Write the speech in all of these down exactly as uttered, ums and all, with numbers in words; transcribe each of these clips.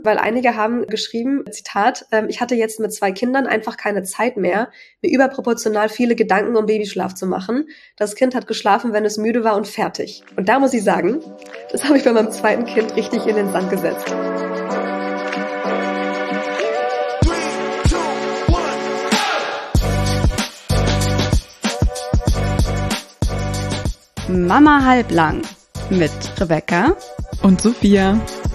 weil einige haben geschrieben, Zitat, ähm, ich hatte jetzt mit zwei Kindern einfach keine Zeit mehr, mir überproportional viele Gedanken um Babyschlaf zu machen. Das Kind hat geschlafen, wenn es müde war und fertig. Und da muss ich sagen, das habe ich bei meinem zweiten Kind richtig in den Sand gesetzt. Mama halblang mit Rebecca und Sophia.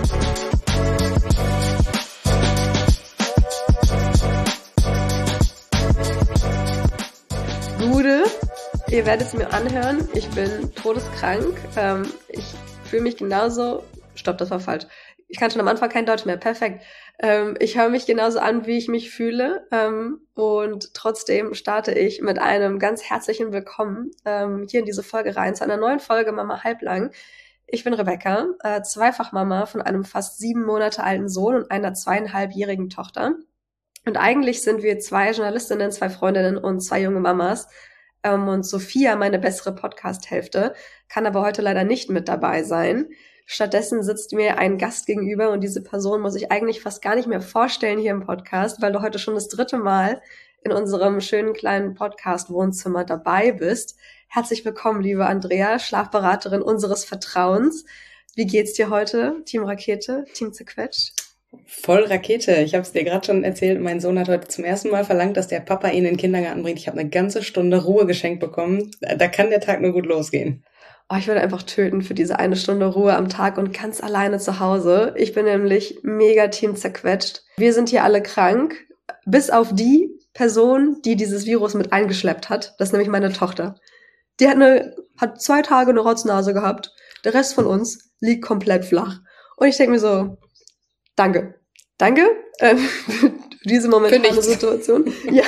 Gude, ihr werdet es mir anhören, ich bin todeskrank, ähm, ich fühle mich genauso, stopp, das war falsch, ich kann schon am Anfang kein Deutsch mehr, perfekt, ähm, ich höre mich genauso an, wie ich mich fühle, ähm, und trotzdem starte ich mit einem ganz herzlichen Willkommen ähm, hier in diese Folge rein, zu einer neuen Folge Mama halblang. Ich bin Rebecca, äh, Zweifachmama von einem fast sieben Monate alten Sohn und einer zweieinhalbjährigen Tochter. Und eigentlich sind wir zwei Journalistinnen, zwei Freundinnen und zwei junge Mamas. Ähm, und Sophia, meine bessere Podcast-Hälfte, kann aber heute leider nicht mit dabei sein. Stattdessen sitzt mir ein Gast gegenüber und diese Person muss ich eigentlich fast gar nicht mehr vorstellen hier im Podcast, weil du heute schon das dritte Mal in unserem schönen kleinen Podcast-Wohnzimmer dabei bist. Herzlich willkommen, liebe Andrea, Schlafberaterin unseres Vertrauens. Wie geht's dir heute, Team Rakete, Team Zerquetscht? Voll Rakete. Ich habe es dir gerade schon erzählt, mein Sohn hat heute zum ersten Mal verlangt, dass der Papa ihn in den Kindergarten bringt. Ich habe eine ganze Stunde Ruhe geschenkt bekommen. Da kann der Tag nur gut losgehen. Oh, ich würde einfach töten für diese eine Stunde Ruhe am Tag und ganz alleine zu Hause. Ich bin nämlich mega Team Zerquetscht. Wir sind hier alle krank, bis auf die Person, die dieses Virus mit eingeschleppt hat. Das ist nämlich meine Tochter. Die hat, eine, hat zwei Tage eine Rotznase gehabt. Der Rest von uns liegt komplett flach. Und ich denke mir so, danke. Danke äh, für diese momentane Situation. Ja.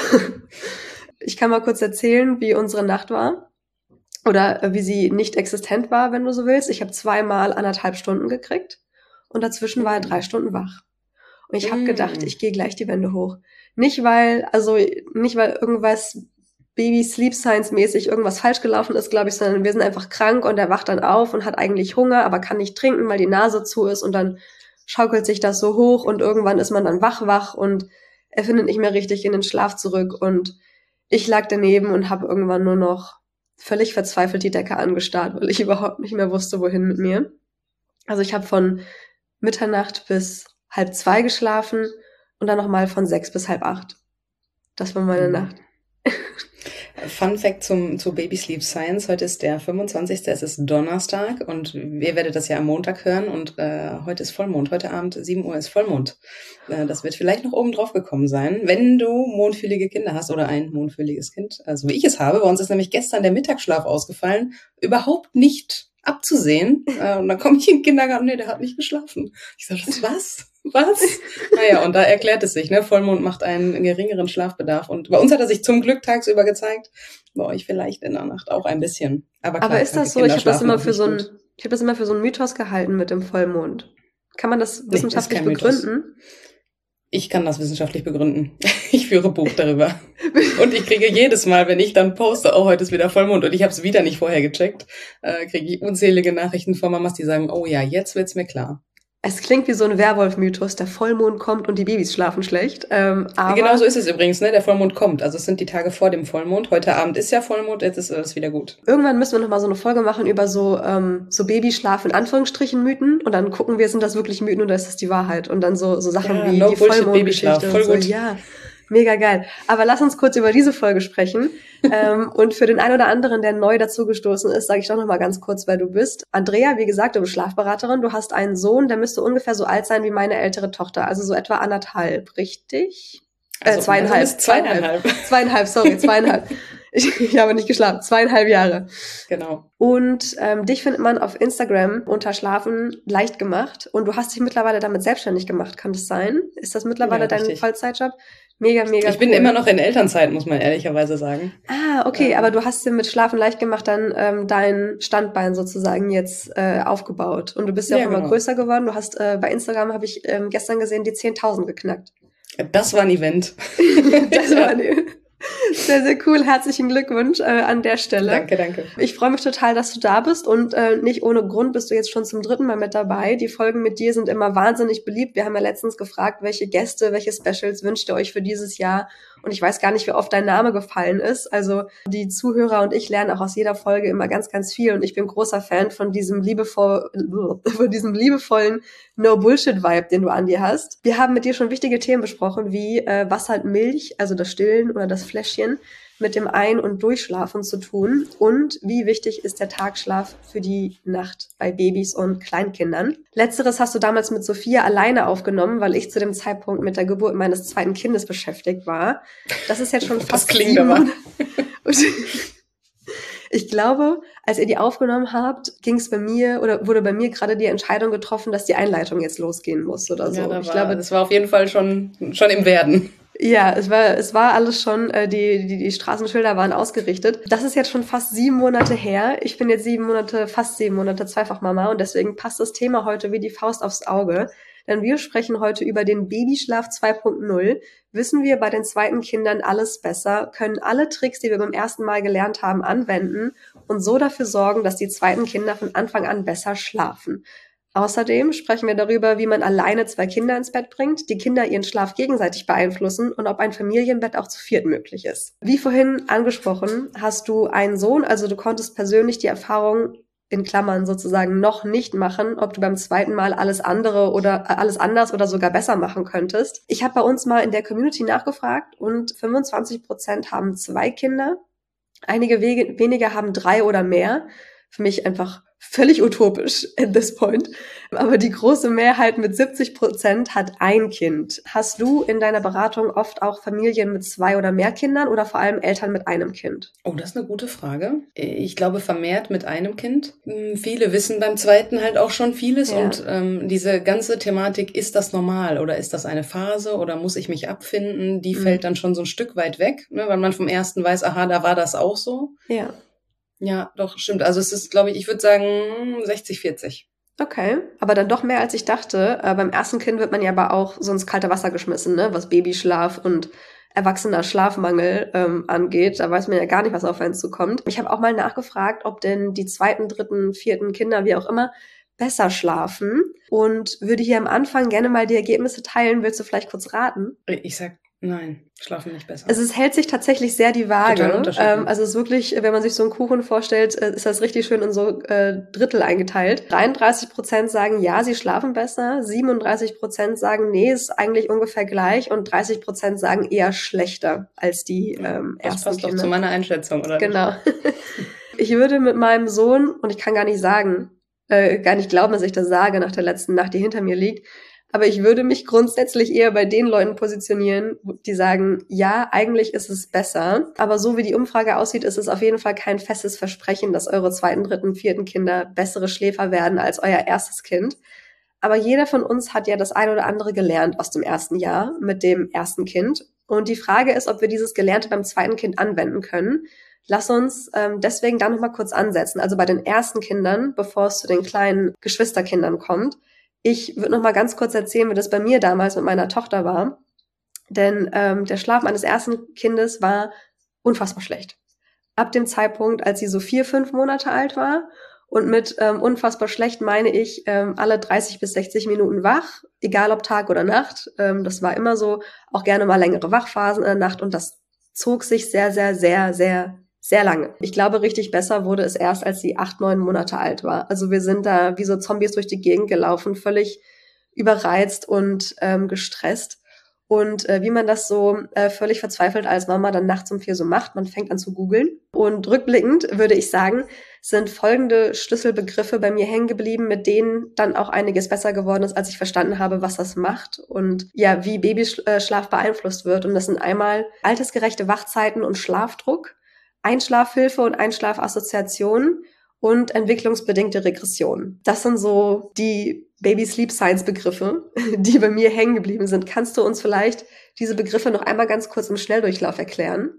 Ich kann mal kurz erzählen, wie unsere Nacht war. Oder äh, wie sie nicht existent war, wenn du so willst. Ich habe zweimal anderthalb Stunden gekriegt. Und dazwischen war er drei Stunden wach. Und ich habe gedacht, ich gehe gleich die Wände hoch. Nicht weil, also nicht weil irgendwas Baby Sleep Science mäßig irgendwas falsch gelaufen ist, glaube ich, sondern wir sind einfach krank und er wacht dann auf und hat eigentlich Hunger, aber kann nicht trinken, weil die Nase zu ist und dann schaukelt sich das so hoch und irgendwann ist man dann wach wach und er findet nicht mehr richtig in den Schlaf zurück und ich lag daneben und habe irgendwann nur noch völlig verzweifelt die Decke angestarrt, weil ich überhaupt nicht mehr wusste, wohin mit mir. Also ich habe von Mitternacht bis halb zwei geschlafen und dann nochmal von sechs bis halb acht. Das war meine mhm. Nacht. Fun Fact zum, zu Baby Sleep Science. Heute ist der fünfundzwanzigste Es ist Donnerstag und ihr werdet das ja am Montag hören und äh, heute ist Vollmond. Heute Abend sieben Uhr ist Vollmond. Äh, das wird vielleicht noch oben drauf gekommen sein, wenn du mondfühlige Kinder hast oder ein mondfühliges Kind, also wie ich es habe. Bei uns ist nämlich gestern der Mittagsschlaf ausgefallen. Überhaupt nicht abzusehen. Äh, und dann komme ich in den Kindergarten, nee, der hat nicht geschlafen. Ich sage, was? Was? Naja, und da erklärt es sich, ne? Vollmond macht einen geringeren Schlafbedarf. Und bei uns hat er sich zum Glück tagsüber gezeigt. Bei euch vielleicht in der Nacht auch ein bisschen. Aber, klar, Aber ist das so? Ich habe das immer für so ein, ich habe das immer für so einen Mythos gehalten mit dem Vollmond. Kann man das wissenschaftlich nee, begründen? Mythos. Ich kann das wissenschaftlich begründen. Ich führe Buch darüber. Und ich kriege jedes Mal, wenn ich dann poste, oh, heute ist wieder Vollmond und ich habe es wieder nicht vorher gecheckt, äh, kriege ich unzählige Nachrichten von Mamas, die sagen, oh ja, jetzt wird's mir klar. Es klingt wie so ein Werwolf-Mythos, der Vollmond kommt und die Babys schlafen schlecht. Ähm, aber genau so ist es übrigens, ne? Der Vollmond kommt. Also es sind die Tage vor dem Vollmond. Heute Abend ist ja Vollmond, jetzt ist alles wieder gut. Irgendwann müssen wir nochmal so eine Folge machen über so ähm, so Babyschlaf in Anführungsstrichen Mythen und dann gucken wir, sind das wirklich Mythen oder ist das die Wahrheit? Und dann so so Sachen ja, wie no die Vollmondgeschichte voll und so. Gut. Ja, mega geil. Aber lass uns kurz über diese Folge sprechen. ähm, und für den einen oder anderen, der neu dazugestoßen ist, sage ich doch noch mal ganz kurz, wer du bist. Andrea, wie gesagt, du bist Schlafberaterin. Du hast einen Sohn, der müsste ungefähr so alt sein wie meine ältere Tochter, also so etwa anderthalb, richtig? Also, äh, zweieinhalb. Also zweieinhalb. Zweieinhalb, sorry, zweieinhalb. Ich, ich habe nicht geschlafen. Zweieinhalb Jahre. Genau. Und ähm, dich findet man auf Instagram unter Schlafen leicht gemacht. Und du hast dich mittlerweile damit selbstständig gemacht. Kann das sein? Ist das mittlerweile ja, dein richtig. Vollzeitjob? Mega, mega Ich bin cool. immer noch in Elternzeit, muss man ehrlicherweise sagen. Ah, okay. Ähm. Aber du hast dir mit Schlafen leicht gemacht dann ähm, dein Standbein sozusagen jetzt äh, aufgebaut. Und du bist ja, ja auch immer genau. größer geworden. Du hast äh, bei Instagram, habe ich ähm, gestern gesehen, die zehntausend geknackt. Das war ein Event. Das war ein Event. Sehr, sehr cool. Herzlichen Glückwunsch äh, an der Stelle. Danke, danke. Ich freue mich total, dass du da bist und äh, nicht ohne Grund bist du jetzt schon zum dritten Mal mit dabei. Die Folgen mit dir sind immer wahnsinnig beliebt. Wir haben ja letztens gefragt, welche Gäste, welche Specials wünscht ihr euch für dieses Jahr? Und ich weiß gar nicht, wie oft dein Name gefallen ist. Also die Zuhörer und ich lernen auch aus jeder Folge immer ganz, ganz viel. Und ich bin großer Fan von diesem liebevoll, von diesem liebevollen No-Bullshit-Vibe, den du an dir hast. Wir haben mit dir schon wichtige Themen besprochen, wie äh, was hat Milch, also das Stillen oder das Fläschchen, mit dem Ein- und Durchschlafen zu tun und wie wichtig ist der Tagschlaf für die Nacht bei Babys und Kleinkindern. Letzteres hast du damals mit Sophia alleine aufgenommen, weil ich zu dem Zeitpunkt mit der Geburt meines zweiten Kindes beschäftigt war. Das ist jetzt schon fast das klingt sieben aber. Und ich glaube, als ihr die aufgenommen habt, ging es bei mir oder wurde bei mir gerade die Entscheidung getroffen, dass die Einleitung jetzt losgehen muss oder so. Ja, da ich war, glaube, das war auf jeden Fall schon, schon im Werden. Ja, es war, es war alles schon, äh, die, die, die Straßenschilder waren ausgerichtet. Das ist jetzt schon fast sieben Monate her. Ich bin jetzt sieben Monate, fast sieben Monate Zweifachmama und deswegen passt das Thema heute wie die Faust aufs Auge. Denn wir sprechen heute über den Babyschlaf zwei Punkt null. Wissen wir bei den zweiten Kindern alles besser, können alle Tricks, die wir beim ersten Mal gelernt haben, anwenden und so dafür sorgen, dass die zweiten Kinder von Anfang an besser schlafen. Außerdem sprechen wir darüber, wie man alleine zwei Kinder ins Bett bringt, die Kinder ihren Schlaf gegenseitig beeinflussen und ob ein Familienbett auch zu viert möglich ist. Wie vorhin angesprochen, hast du einen Sohn, also du konntest persönlich die Erfahrung in Klammern sozusagen noch nicht machen, ob du beim zweiten Mal alles andere oder äh, alles anders oder sogar besser machen könntest. Ich habe bei uns mal in der Community nachgefragt und fünfundzwanzig Prozent haben zwei Kinder, einige we- weniger haben drei oder mehr. Für mich einfach völlig utopisch at this point. Aber die große Mehrheit mit siebzig Prozent hat ein Kind. Hast du in deiner Beratung oft auch Familien mit zwei oder mehr Kindern oder vor allem Eltern mit einem Kind? Oh, das ist eine gute Frage. Ich glaube vermehrt mit einem Kind. Viele wissen beim zweiten halt auch schon vieles Ja. und ähm, diese ganze Thematik, ist das normal oder ist das eine Phase oder muss ich mich abfinden, die Mhm. fällt dann schon so ein Stück weit weg, ne, weil man vom ersten weiß, aha, da war das auch so. Ja. Ja, doch, stimmt. Also es ist, glaube ich, ich würde sagen sechzig vierzig. Okay, aber dann doch mehr als ich dachte. Äh, beim ersten Kind wird man ja aber auch so ins kalte Wasser geschmissen, ne? Was Babyschlaf und erwachsener Schlafmangel ähm, angeht. Da weiß man ja gar nicht, was auf einen zukommt. Ich habe auch mal nachgefragt, ob denn die zweiten, dritten, vierten Kinder, wie auch immer, besser schlafen und würde hier am Anfang gerne mal die Ergebnisse teilen. Willst du vielleicht kurz raten? Ich sag, nein, schlafen nicht besser. Also es hält sich tatsächlich sehr die Total Waage. unterschiedlich. Ähm, also es ist wirklich, wenn man sich so einen Kuchen vorstellt, äh, ist das richtig schön in so äh, Drittel eingeteilt. dreiunddreißig Prozent sagen, ja, sie schlafen besser. siebenunddreißig Prozent sagen, nee, ist eigentlich ungefähr gleich. Und dreißig Prozent sagen eher schlechter als die ähm, das ersten passt doch Kinder. zu meiner Einschätzung, oder? Genau. Ich würde mit meinem Sohn, und ich kann gar nicht sagen, äh, gar nicht glauben, dass ich das sage nach der letzten Nacht, die hinter mir liegt, aber ich würde mich grundsätzlich eher bei den Leuten positionieren, die sagen, ja, eigentlich ist es besser. Aber so wie die Umfrage aussieht, ist es auf jeden Fall kein festes Versprechen, dass eure zweiten, dritten, vierten Kinder bessere Schläfer werden als euer erstes Kind. Aber jeder von uns hat ja das ein oder andere gelernt aus dem ersten Jahr mit dem ersten Kind. Und die Frage ist, ob wir dieses Gelernte beim zweiten Kind anwenden können. Lass uns ähm, deswegen da nochmal kurz ansetzen. Also bei den ersten Kindern, bevor es zu den kleinen Geschwisterkindern kommt. Ich würde noch mal ganz kurz erzählen, wie das bei mir damals mit meiner Tochter war. Denn ähm, der Schlaf meines ersten Kindes war unfassbar schlecht. Ab dem Zeitpunkt, als sie so vier, fünf Monate alt war. Und mit ähm, unfassbar schlecht meine ich ähm, alle dreißig bis sechzig Minuten wach, egal ob Tag oder Nacht. Ähm, das war immer so, auch gerne mal längere Wachphasen in der Nacht. Und das zog sich sehr, sehr, sehr, sehr Sehr lange. Ich glaube, richtig besser wurde es erst, als sie acht, neun Monate alt war. Also wir sind da wie so Zombies durch die Gegend gelaufen, völlig überreizt und ähm, gestresst. Und äh, wie man das so äh, völlig verzweifelt als Mama dann nachts um vier so macht, man fängt an zu googeln. Und rückblickend würde ich sagen, sind folgende Schlüsselbegriffe bei mir hängen geblieben, mit denen dann auch einiges besser geworden ist, als ich verstanden habe, was das macht und ja, wie Babyschlaf beeinflusst wird. Und das sind einmal altersgerechte Wachzeiten und Schlafdruck, Einschlafhilfe und Einschlafassoziation und entwicklungsbedingte Regression. Das sind so die Baby-Sleep-Science-Begriffe, die bei mir hängen geblieben sind. Kannst du uns vielleicht diese Begriffe noch einmal ganz kurz im Schnelldurchlauf erklären?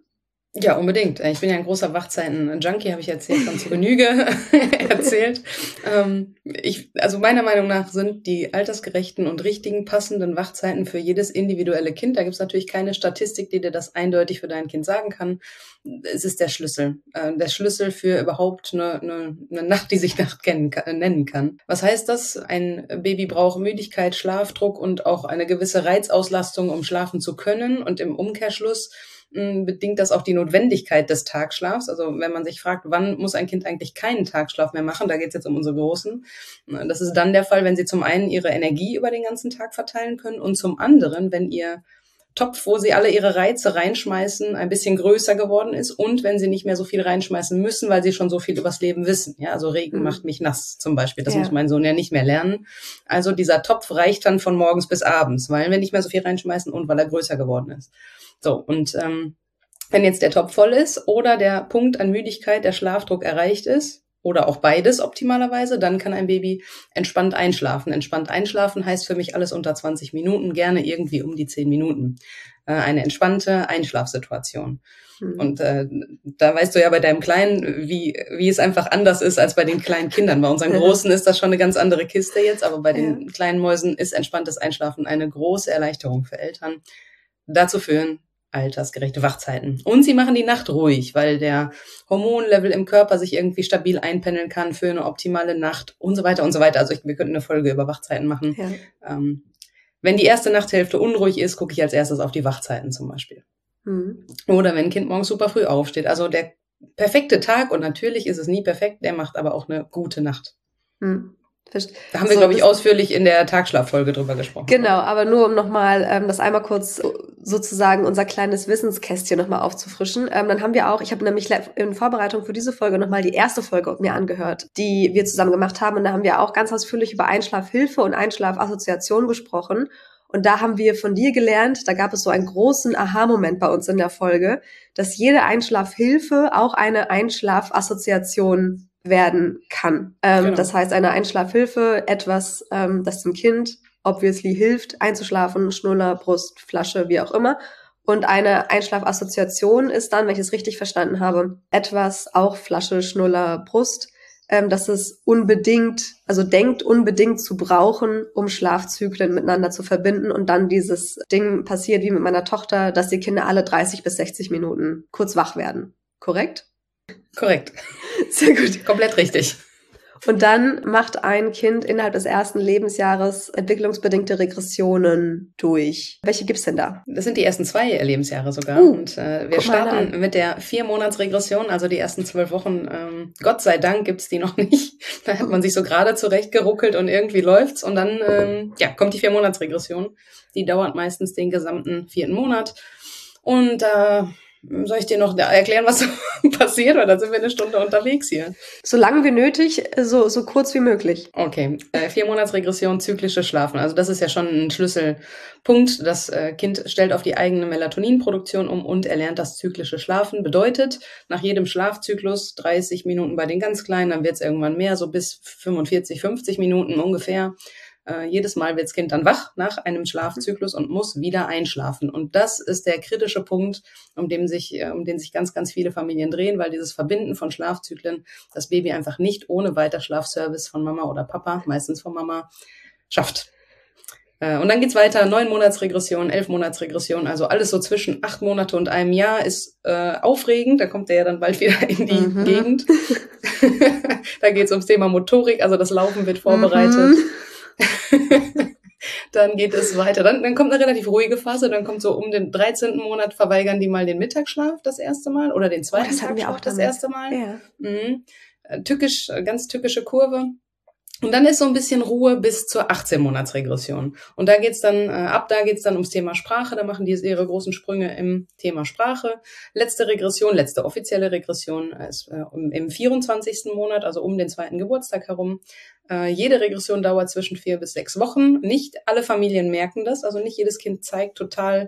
Ja, unbedingt. Ich bin ja ein großer Wachzeiten-Junkie, habe ich jetzt hier schon zu Genüge erzählt. Ähm, ich, also meiner Meinung nach sind die altersgerechten und richtigen, passenden Wachzeiten für jedes individuelle Kind. Da gibt es natürlich keine Statistik, die dir das eindeutig für dein Kind sagen kann. Es ist der Schlüssel. Äh, der Schlüssel für überhaupt eine, eine, eine Nacht, die sich Nacht kennen, nennen kann. Was heißt das? Ein Baby braucht Müdigkeit, Schlafdruck und auch eine gewisse Reizauslastung, um schlafen zu können. Und im Umkehrschluss bedingt das auch die Notwendigkeit des Tagschlafs. Also wenn man sich fragt, wann muss ein Kind eigentlich keinen Tagschlaf mehr machen, da geht es jetzt um unsere Großen. Das ist dann der Fall, wenn sie zum einen ihre Energie über den ganzen Tag verteilen können und zum anderen, wenn ihr Topf, wo sie alle ihre Reize reinschmeißen, ein bisschen größer geworden ist und wenn sie nicht mehr so viel reinschmeißen müssen, weil sie schon so viel übers Leben wissen. Ja, also Regen mhm. macht mich nass zum Beispiel. Das ja. muss mein Sohn ja nicht mehr lernen. Also dieser Topf reicht dann von morgens bis abends, weil wir nicht mehr so viel reinschmeißen und weil er größer geworden ist. So, und ähm, wenn jetzt der Topf voll ist oder der Punkt an Müdigkeit, der Schlafdruck erreicht ist, oder auch beides optimalerweise, dann kann ein Baby entspannt einschlafen. Entspannt einschlafen heißt für mich alles unter zwanzig Minuten, gerne irgendwie um die zehn Minuten. Äh, eine entspannte Einschlafsituation. Mhm. Und äh, da weißt du ja bei deinem Kleinen, wie wie es einfach anders ist als bei den kleinen Kindern. Bei unseren Großen ist das schon eine ganz andere Kiste jetzt, aber bei den ja. kleinen Mäusen ist entspanntes Einschlafen eine große Erleichterung für Eltern. Dazu führen altersgerechte Wachzeiten. Und sie machen die Nacht ruhig, weil der Hormonlevel im Körper sich irgendwie stabil einpendeln kann für eine optimale Nacht und so weiter und so weiter. Also ich, wir könnten eine Folge über Wachzeiten machen. Ja. Ähm, wenn die erste Nachthälfte unruhig ist, gucke ich als erstes auf die Wachzeiten zum Beispiel. Mhm. Oder wenn ein Kind morgens super früh aufsteht. Also der perfekte Tag, und natürlich ist es nie perfekt, der macht aber auch eine gute Nacht. Mhm. Da haben wir, so, glaube ich, ausführlich in der Tagschlaffolge drüber gesprochen. Genau, aber nur um nochmal ähm, das einmal kurz sozusagen unser kleines Wissenskästchen nochmal aufzufrischen. Ähm, dann haben wir auch, ich habe nämlich in Vorbereitung für diese Folge nochmal die erste Folge mir angehört, die wir zusammen gemacht haben. Und da haben wir auch ganz ausführlich über Einschlafhilfe und Einschlafassoziation gesprochen. Und da haben wir von dir gelernt, da gab es so einen großen Aha-Moment bei uns in der Folge, dass jede Einschlafhilfe auch eine Einschlafassoziation werden kann. Ähm, genau. Das heißt, eine Einschlafhilfe, etwas, ähm, das dem Kind obviously hilft, einzuschlafen, Schnuller, Brust, Flasche, wie auch immer. Und eine Einschlafassoziation ist dann, wenn ich es richtig verstanden habe, etwas, auch Flasche, Schnuller, Brust, ähm, dass es unbedingt, also denkt unbedingt zu brauchen, um Schlafzyklen miteinander zu verbinden und dann dieses Ding passiert wie mit meiner Tochter, dass die Kinder alle dreißig bis sechzig Minuten kurz wach werden. Korrekt? Korrekt. Sehr gut. Komplett richtig. Und dann macht ein Kind innerhalb des ersten Lebensjahres entwicklungsbedingte Regressionen durch. Welche gibt's denn da? Das sind die ersten zwei Lebensjahre sogar. Uh, und äh, wir starten mit der Vier-Monats-Regression, also die ersten zwölf Wochen. Ähm, Gott sei Dank gibt's die noch nicht. Da hat man sich so gerade zurechtgeruckelt und irgendwie läuft's. Und dann ähm, ja, kommt die Vier-Monats-Regression. Die dauert meistens den gesamten vierten Monat. Und äh, soll ich dir noch erklären, was so passiert? Weil dann sind wir eine Stunde unterwegs hier. So lang wie nötig, so, so kurz wie möglich. Okay, äh, Vier-Monats-Regression, zyklisches Schlafen. Also das ist ja schon ein Schlüsselpunkt. Das äh, Kind stellt auf die eigene Melatoninproduktion um und erlernt das zyklische Schlafen. Bedeutet, nach jedem Schlafzyklus dreißig Minuten bei den ganz Kleinen, dann wird es irgendwann mehr, so bis fünfundvierzig, fünfzig Minuten ungefähr. Uh, jedes Mal wird das Kind dann wach nach einem Schlafzyklus und muss wieder einschlafen. Und das ist der kritische Punkt, um den sich, um den sich ganz, ganz viele Familien drehen, weil dieses Verbinden von Schlafzyklen das Baby einfach nicht ohne Weiterschlafservice von Mama oder Papa, meistens von Mama, schafft. Uh, und dann geht's weiter, neun Monatsregression, elf Monatsregression, also alles so zwischen acht Monate und einem Jahr ist äh, aufregend. Da kommt der ja dann bald wieder in die mhm. Gegend. Da geht's ums Thema Motorik, also das Laufen wird vorbereitet. Mhm. Dann geht es weiter. Dann, dann kommt eine relativ ruhige Phase. Dann kommt so um den dreizehnten Monat verweigern die mal den Mittagsschlaf das erste Mal oder den zweiten oh, das hatten wir auch das damit. erste Mal. Ja. Mhm. Tückisch, ganz tückische Kurve. Und dann ist so ein bisschen Ruhe bis zur achtzehn-Monats-Regression. Und da geht's dann, äh, ab da geht's dann ums Thema Sprache. Da machen die ihre großen Sprünge im Thema Sprache. Letzte Regression, letzte offizielle Regression ist äh, im, im vierundzwanzigsten Monat, also um den zweiten Geburtstag herum. Äh, jede Regression dauert zwischen vier bis sechs Wochen. Nicht alle Familien merken das, also nicht jedes Kind zeigt total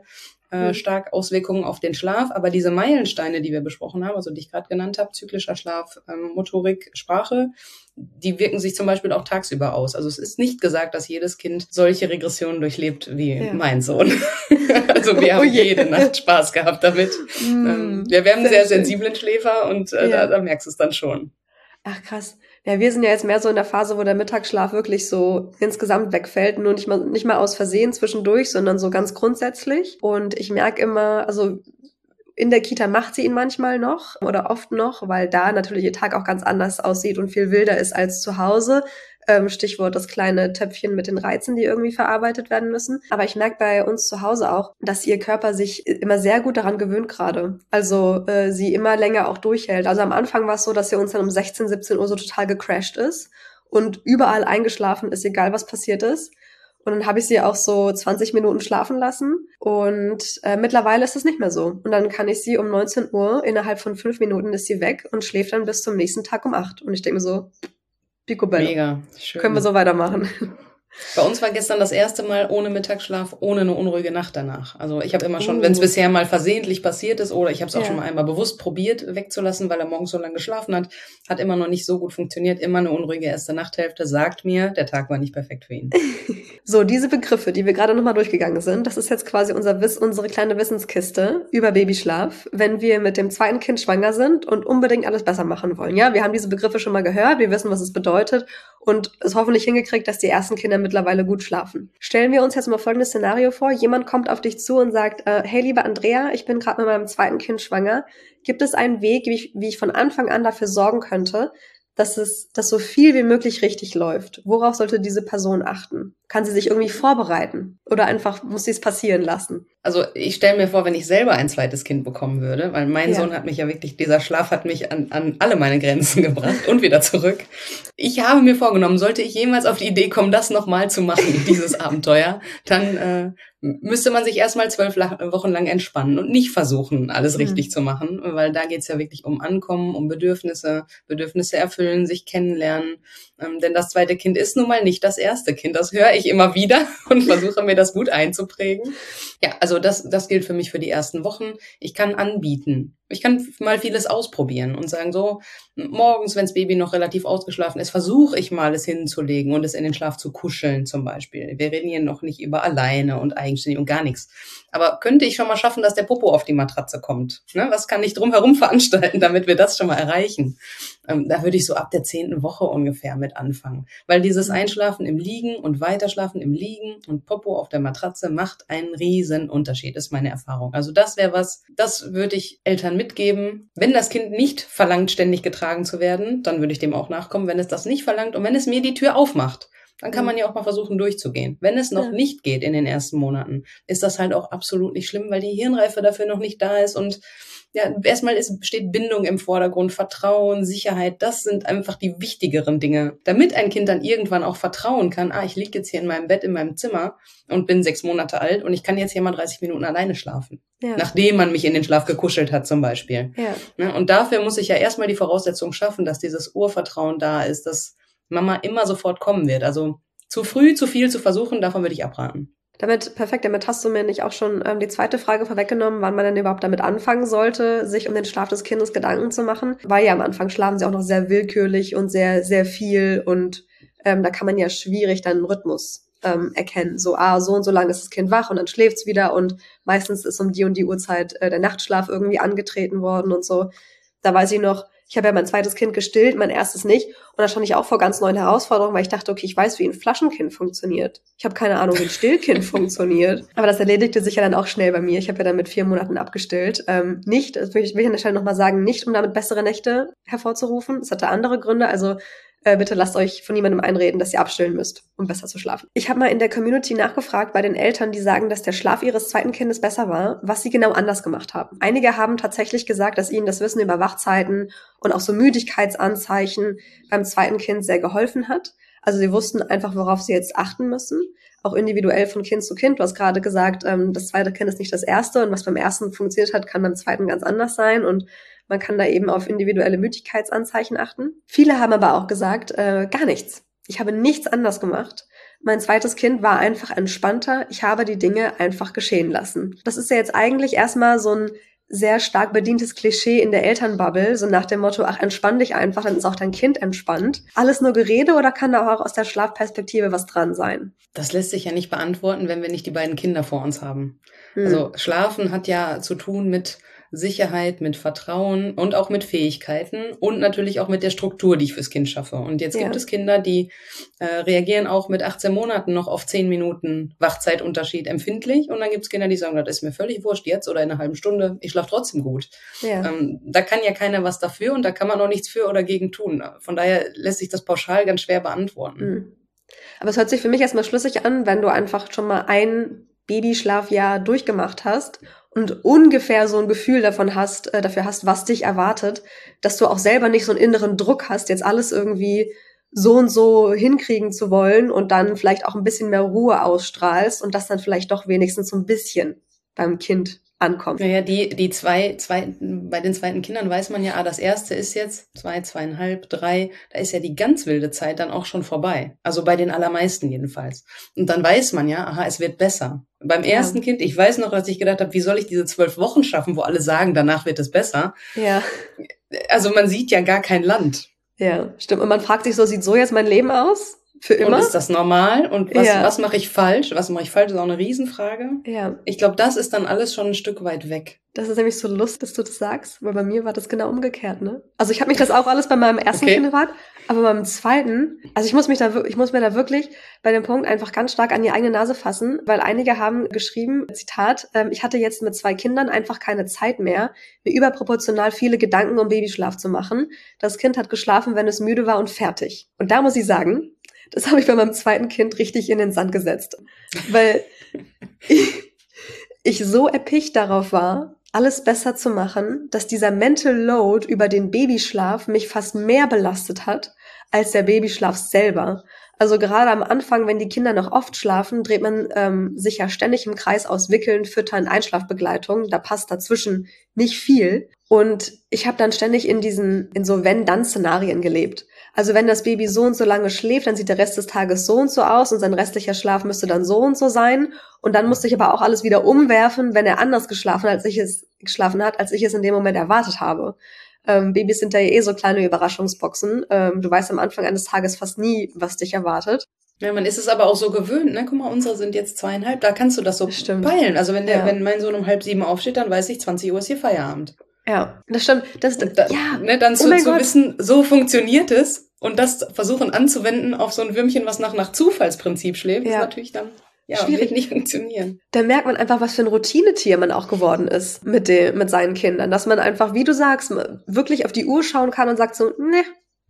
äh, Mhm. stark Auswirkungen auf den Schlaf. Aber diese Meilensteine, die wir besprochen haben, also die ich gerade genannt habe, zyklischer Schlaf, ähm, Motorik, Sprache, die wirken sich zum Beispiel auch tagsüber aus. Also es ist nicht gesagt, dass jedes Kind solche Regressionen durchlebt wie Ja. mein Sohn. Also wir haben Oh je. jede Nacht Spaß gehabt damit. Mm, Ähm, wir werden sehr sehr schön. sensiblen Schläfer und äh, Ja. da, da merkst du es dann schon. Ach krass. Ja, wir sind ja jetzt mehr so in der Phase, wo der Mittagsschlaf wirklich so insgesamt wegfällt. Nur nicht mal, nicht mal aus Versehen zwischendurch, sondern so ganz grundsätzlich. Und ich merke immer, also in der Kita macht sie ihn manchmal noch oder oft noch, weil da natürlich ihr Tag auch ganz anders aussieht und viel wilder ist als zu Hause. Ähm, Stichwort das kleine Töpfchen mit den Reizen, die irgendwie verarbeitet werden müssen. Aber ich merke bei uns zu Hause auch, dass ihr Körper sich immer sehr gut daran gewöhnt gerade. Also äh, sie immer länger auch durchhält. Also am Anfang war es so, dass sie uns dann um sechzehn, siebzehn Uhr so total gecrashed ist und überall eingeschlafen ist, egal was passiert ist. Und dann habe ich sie auch so zwanzig Minuten schlafen lassen und äh, mittlerweile ist es nicht mehr so. Und dann kann ich sie um neunzehn Uhr, innerhalb von fünf Minuten ist sie weg und schläft dann bis zum nächsten Tag um acht. Und ich denke mir so, Picobello. Mega, schön. Können wir so weitermachen. Bei uns war gestern das erste Mal ohne Mittagsschlaf, ohne eine unruhige Nacht danach. Also ich habe immer schon, Uh. wenn es bisher mal versehentlich passiert ist oder ich habe es auch Ja. schon mal einmal bewusst probiert wegzulassen, weil er morgens so lange geschlafen hat, hat immer noch nicht so gut funktioniert. Immer eine unruhige erste Nachthälfte sagt mir, der Tag war nicht perfekt für ihn. So, diese Begriffe, die wir gerade nochmal durchgegangen sind, das ist jetzt quasi unser Wiss, unsere kleine Wissenskiste über Babyschlaf, wenn wir mit dem zweiten Kind schwanger sind und unbedingt alles besser machen wollen. Ja, wir haben diese Begriffe schon mal gehört, wir wissen, was es bedeutet und es hoffentlich hingekriegt, dass die ersten Kinder mittlerweile gut schlafen. Stellen wir uns jetzt mal folgendes Szenario vor. Jemand kommt auf dich zu und sagt, äh, hey, liebe Andrea, ich bin gerade mit meinem zweiten Kind schwanger. Gibt es einen Weg, wie ich, wie ich von Anfang an dafür sorgen könnte, dass es, dass so viel wie möglich richtig läuft? Worauf sollte diese Person achten? Kann sie sich irgendwie vorbereiten? Oder einfach muss sie es passieren lassen? Also ich stelle mir vor, wenn ich selber ein zweites Kind bekommen würde, weil mein Ja. Sohn hat mich ja wirklich, dieser Schlaf hat mich an, an alle meine Grenzen gebracht und wieder zurück. Ich habe mir vorgenommen, sollte ich jemals auf die Idee kommen, das nochmal zu machen, dieses Abenteuer, dann äh, müsste man sich erstmal zwölf Wochen lang entspannen und nicht versuchen, alles Mhm. richtig zu machen, weil da geht's ja wirklich um Ankommen, um Bedürfnisse, Bedürfnisse erfüllen, sich kennenlernen. Ähm, denn das zweite Kind ist nun mal nicht das erste Kind. Das höre ich immer wieder und versuche mir das gut einzuprägen. Ja, also das, das gilt für mich für die ersten Wochen. Ich kann anbieten. Ich kann mal vieles ausprobieren und sagen so, morgens, wenn das Baby noch relativ ausgeschlafen ist, versuche ich mal es hinzulegen und es in den Schlaf zu kuscheln zum Beispiel. Wir reden hier noch nicht über alleine und eigenständig und gar nichts. Aber könnte ich schon mal schaffen, dass der Popo auf die Matratze kommt? Ne? Was kann ich drumherum veranstalten, damit wir das schon mal erreichen? Ähm, da würde ich so ab der zehnten Woche ungefähr mit anfangen. Weil dieses Einschlafen im Liegen und Weiterschlafen im Liegen und Popo auf der Matratze macht einen riesen Unterschied, ist meine Erfahrung. Also das wäre was, das würde ich Eltern mitgeben. Wenn das Kind nicht verlangt, ständig getragen zu werden, dann würde ich dem auch nachkommen. Wenn es das nicht verlangt und wenn es mir die Tür aufmacht, dann kann man ja auch mal versuchen, durchzugehen. Wenn es noch Ja. nicht geht in den ersten Monaten, ist das halt auch absolut nicht schlimm, weil die Hirnreife dafür noch nicht da ist. Und ja, erstmal ist, steht Bindung im Vordergrund, Vertrauen, Sicherheit. Das sind einfach die wichtigeren Dinge. Damit ein Kind dann irgendwann auch vertrauen kann, ah, ich liege jetzt hier in meinem Bett in meinem Zimmer und bin sechs Monate alt und ich kann jetzt hier mal dreißig Minuten alleine schlafen. Ja. Nachdem man mich in den Schlaf gekuschelt hat zum Beispiel. Ja. Ne? Und dafür muss ich ja erstmal die Voraussetzung schaffen, dass dieses Urvertrauen da ist, dass Mama immer sofort kommen wird. Also zu früh, zu viel zu versuchen, davon würde ich abraten. Damit, perfekt, damit hast du mir nicht auch schon ähm, die zweite Frage vorweggenommen, wann man denn überhaupt damit anfangen sollte, sich um den Schlaf des Kindes Gedanken zu machen. Weil ja am Anfang schlafen sie auch noch sehr willkürlich und sehr, sehr viel und ähm, da kann man ja schwierig dann einen Rhythmus ähm, erkennen. So, ah, so und so lange ist das Kind wach und dann schläft's wieder und meistens ist um die und die Uhrzeit äh, der Nachtschlaf irgendwie angetreten worden und so. Da weiß ich noch, ich habe ja mein zweites Kind gestillt, mein erstes nicht. Und da stand ich auch vor ganz neuen Herausforderungen, weil ich dachte, okay, ich weiß, wie ein Flaschenkind funktioniert. Ich habe keine Ahnung, wie ein Stillkind funktioniert. Aber das erledigte sich ja dann auch schnell bei mir. Ich habe ja dann mit vier Monaten abgestillt. Ähm, nicht, das will ich, will ich an der Stelle nochmal sagen, nicht, um damit bessere Nächte hervorzurufen. Es hatte andere Gründe. Also äh, bitte lasst euch von niemandem einreden, dass ihr abstillen müsst, um besser zu schlafen. Ich habe mal in der Community nachgefragt bei den Eltern, die sagen, dass der Schlaf ihres zweiten Kindes besser war, was sie genau anders gemacht haben. Einige haben tatsächlich gesagt, dass ihnen das Wissen über Wachzeiten und auch so Müdigkeitsanzeichen beim zweiten Kind sehr geholfen hat. Also sie wussten einfach, worauf sie jetzt achten müssen, auch individuell von Kind zu Kind. Du hast gerade gesagt, ähm, das zweite Kind ist nicht das erste und was beim ersten funktioniert hat, kann beim zweiten ganz anders sein und man kann da eben auf individuelle Müdigkeitsanzeichen achten. Viele haben aber auch gesagt, äh, gar nichts. Ich habe nichts anders gemacht, Mein zweites Kind war einfach entspannter. Ich habe die Dinge einfach geschehen lassen. Das ist ja jetzt eigentlich erstmal so ein sehr stark bedientes Klischee in der Elternbubble, so nach dem Motto, ach, entspann dich einfach, dann ist auch dein Kind entspannt. Alles nur Gerede oder kann da auch aus der Schlafperspektive was dran sein? Das lässt sich ja nicht beantworten, wenn wir nicht die beiden Kinder vor uns haben. Hm. Also Schlafen hat ja zu tun mit Sicherheit, mit Vertrauen und auch mit Fähigkeiten und natürlich auch mit der Struktur, die ich fürs Kind schaffe. Und jetzt Ja. gibt es Kinder, die äh, reagieren auch mit achtzehn Monaten noch auf zehn Minuten Wachzeitunterschied empfindlich. Und dann gibt es Kinder, die sagen, das ist mir völlig wurscht, jetzt oder in einer halben Stunde, ich schlafe trotzdem gut. Ja. Ähm, da kann ja keiner was dafür und da kann man auch nichts für oder gegen tun. Von daher lässt sich das pauschal ganz schwer beantworten. Hm. Aber es hört sich für mich erstmal schlüssig an, wenn du einfach schon mal ein Babyschlafjahr durchgemacht hast und ungefähr so ein Gefühl davon hast, äh, dafür hast, was dich erwartet, dass du auch selber nicht so einen inneren Druck hast, jetzt alles irgendwie so und so hinkriegen zu wollen und dann vielleicht auch ein bisschen mehr Ruhe ausstrahlst und das dann vielleicht doch wenigstens so ein bisschen beim Kind ankommt. Naja, die, die zwei, zwei, bei den zweiten Kindern weiß man ja, ah, das erste ist jetzt zwei, zweieinhalb, drei, da ist ja die ganz wilde Zeit dann auch schon vorbei. Also bei den allermeisten jedenfalls. Und dann weiß man ja, aha, es wird besser. Beim Ja. ersten Kind, ich weiß noch, dass ich gedacht habe, wie soll ich diese zwölf Wochen schaffen, wo alle sagen, danach wird es besser. Ja, Also man sieht ja gar kein Land. ja, stimmt. Und man fragt sich so, sieht so jetzt mein Leben aus? Für immer? Und ist das normal? Und was, Ja. was mache ich falsch? Was mache ich falsch? ist auch eine Riesenfrage. Ja, Ich glaube, das ist dann alles schon ein Stück weit weg. das ist nämlich so lustig, dass du das sagst, weil bei mir war das genau umgekehrt, ne? Also ich habe mich das auch alles bei meinem ersten Okay. Kind gefragt, aber beim zweiten, also ich muss mich da, wir- ich muss mir da wirklich bei dem Punkt einfach ganz stark an die eigene Nase fassen, weil einige haben geschrieben, Zitat, ähm, ich hatte jetzt mit zwei Kindern einfach keine Zeit mehr, mir überproportional viele Gedanken um Babyschlaf zu machen. Das Kind hat geschlafen, wenn es müde war und fertig. Und da muss ich sagen, das habe ich bei meinem zweiten Kind richtig in den Sand gesetzt, weil ich, ich so erpicht darauf war, alles besser zu machen, dass dieser Mental Load über den Babyschlaf mich fast mehr belastet hat als der Babyschlaf selber. Also gerade am Anfang, wenn die Kinder noch oft schlafen, dreht man ähm, sich ja ständig im Kreis aus Wickeln, Füttern, Einschlafbegleitung. Da passt dazwischen nicht viel. Und ich habe dann ständig in diesen, in so Wenn-Dann-Szenarien gelebt. Also wenn das Baby so und so lange schläft, dann sieht der Rest des Tages so und so aus und sein restlicher Schlaf müsste dann so und so sein. Und dann musste ich aber auch alles wieder umwerfen, wenn er anders geschlafen hat, als ich es geschlafen hat, als ich es in dem Moment erwartet habe. Ähm, Babys sind da ja eh so kleine Überraschungsboxen. Ähm, du weißt am Anfang eines Tages fast nie, was dich erwartet. Ja, man ist es aber auch so gewöhnt, ne? Guck mal, unsere sind jetzt zweieinhalb, da kannst du das so Stimmt. peilen. Also wenn der, Ja. wenn mein Sohn um halb sieben aufsteht, dann weiß ich, zwanzig Uhr ist hier Feierabend. Ja, das stimmt. Das, Und da, ja, ne, dann oh zu, mein zu Gott. wissen, so funktioniert es und das versuchen anzuwenden auf so ein Würmchen, was nach, nach Zufallsprinzip schläft, Ja. ist natürlich dann, ja, Schwierig. wird nicht funktionieren. Da merkt man einfach, was für ein Routinetier man auch geworden ist mit dem, mit seinen Kindern. Dass man einfach, wie du sagst, wirklich auf die Uhr schauen kann und sagt so, ne,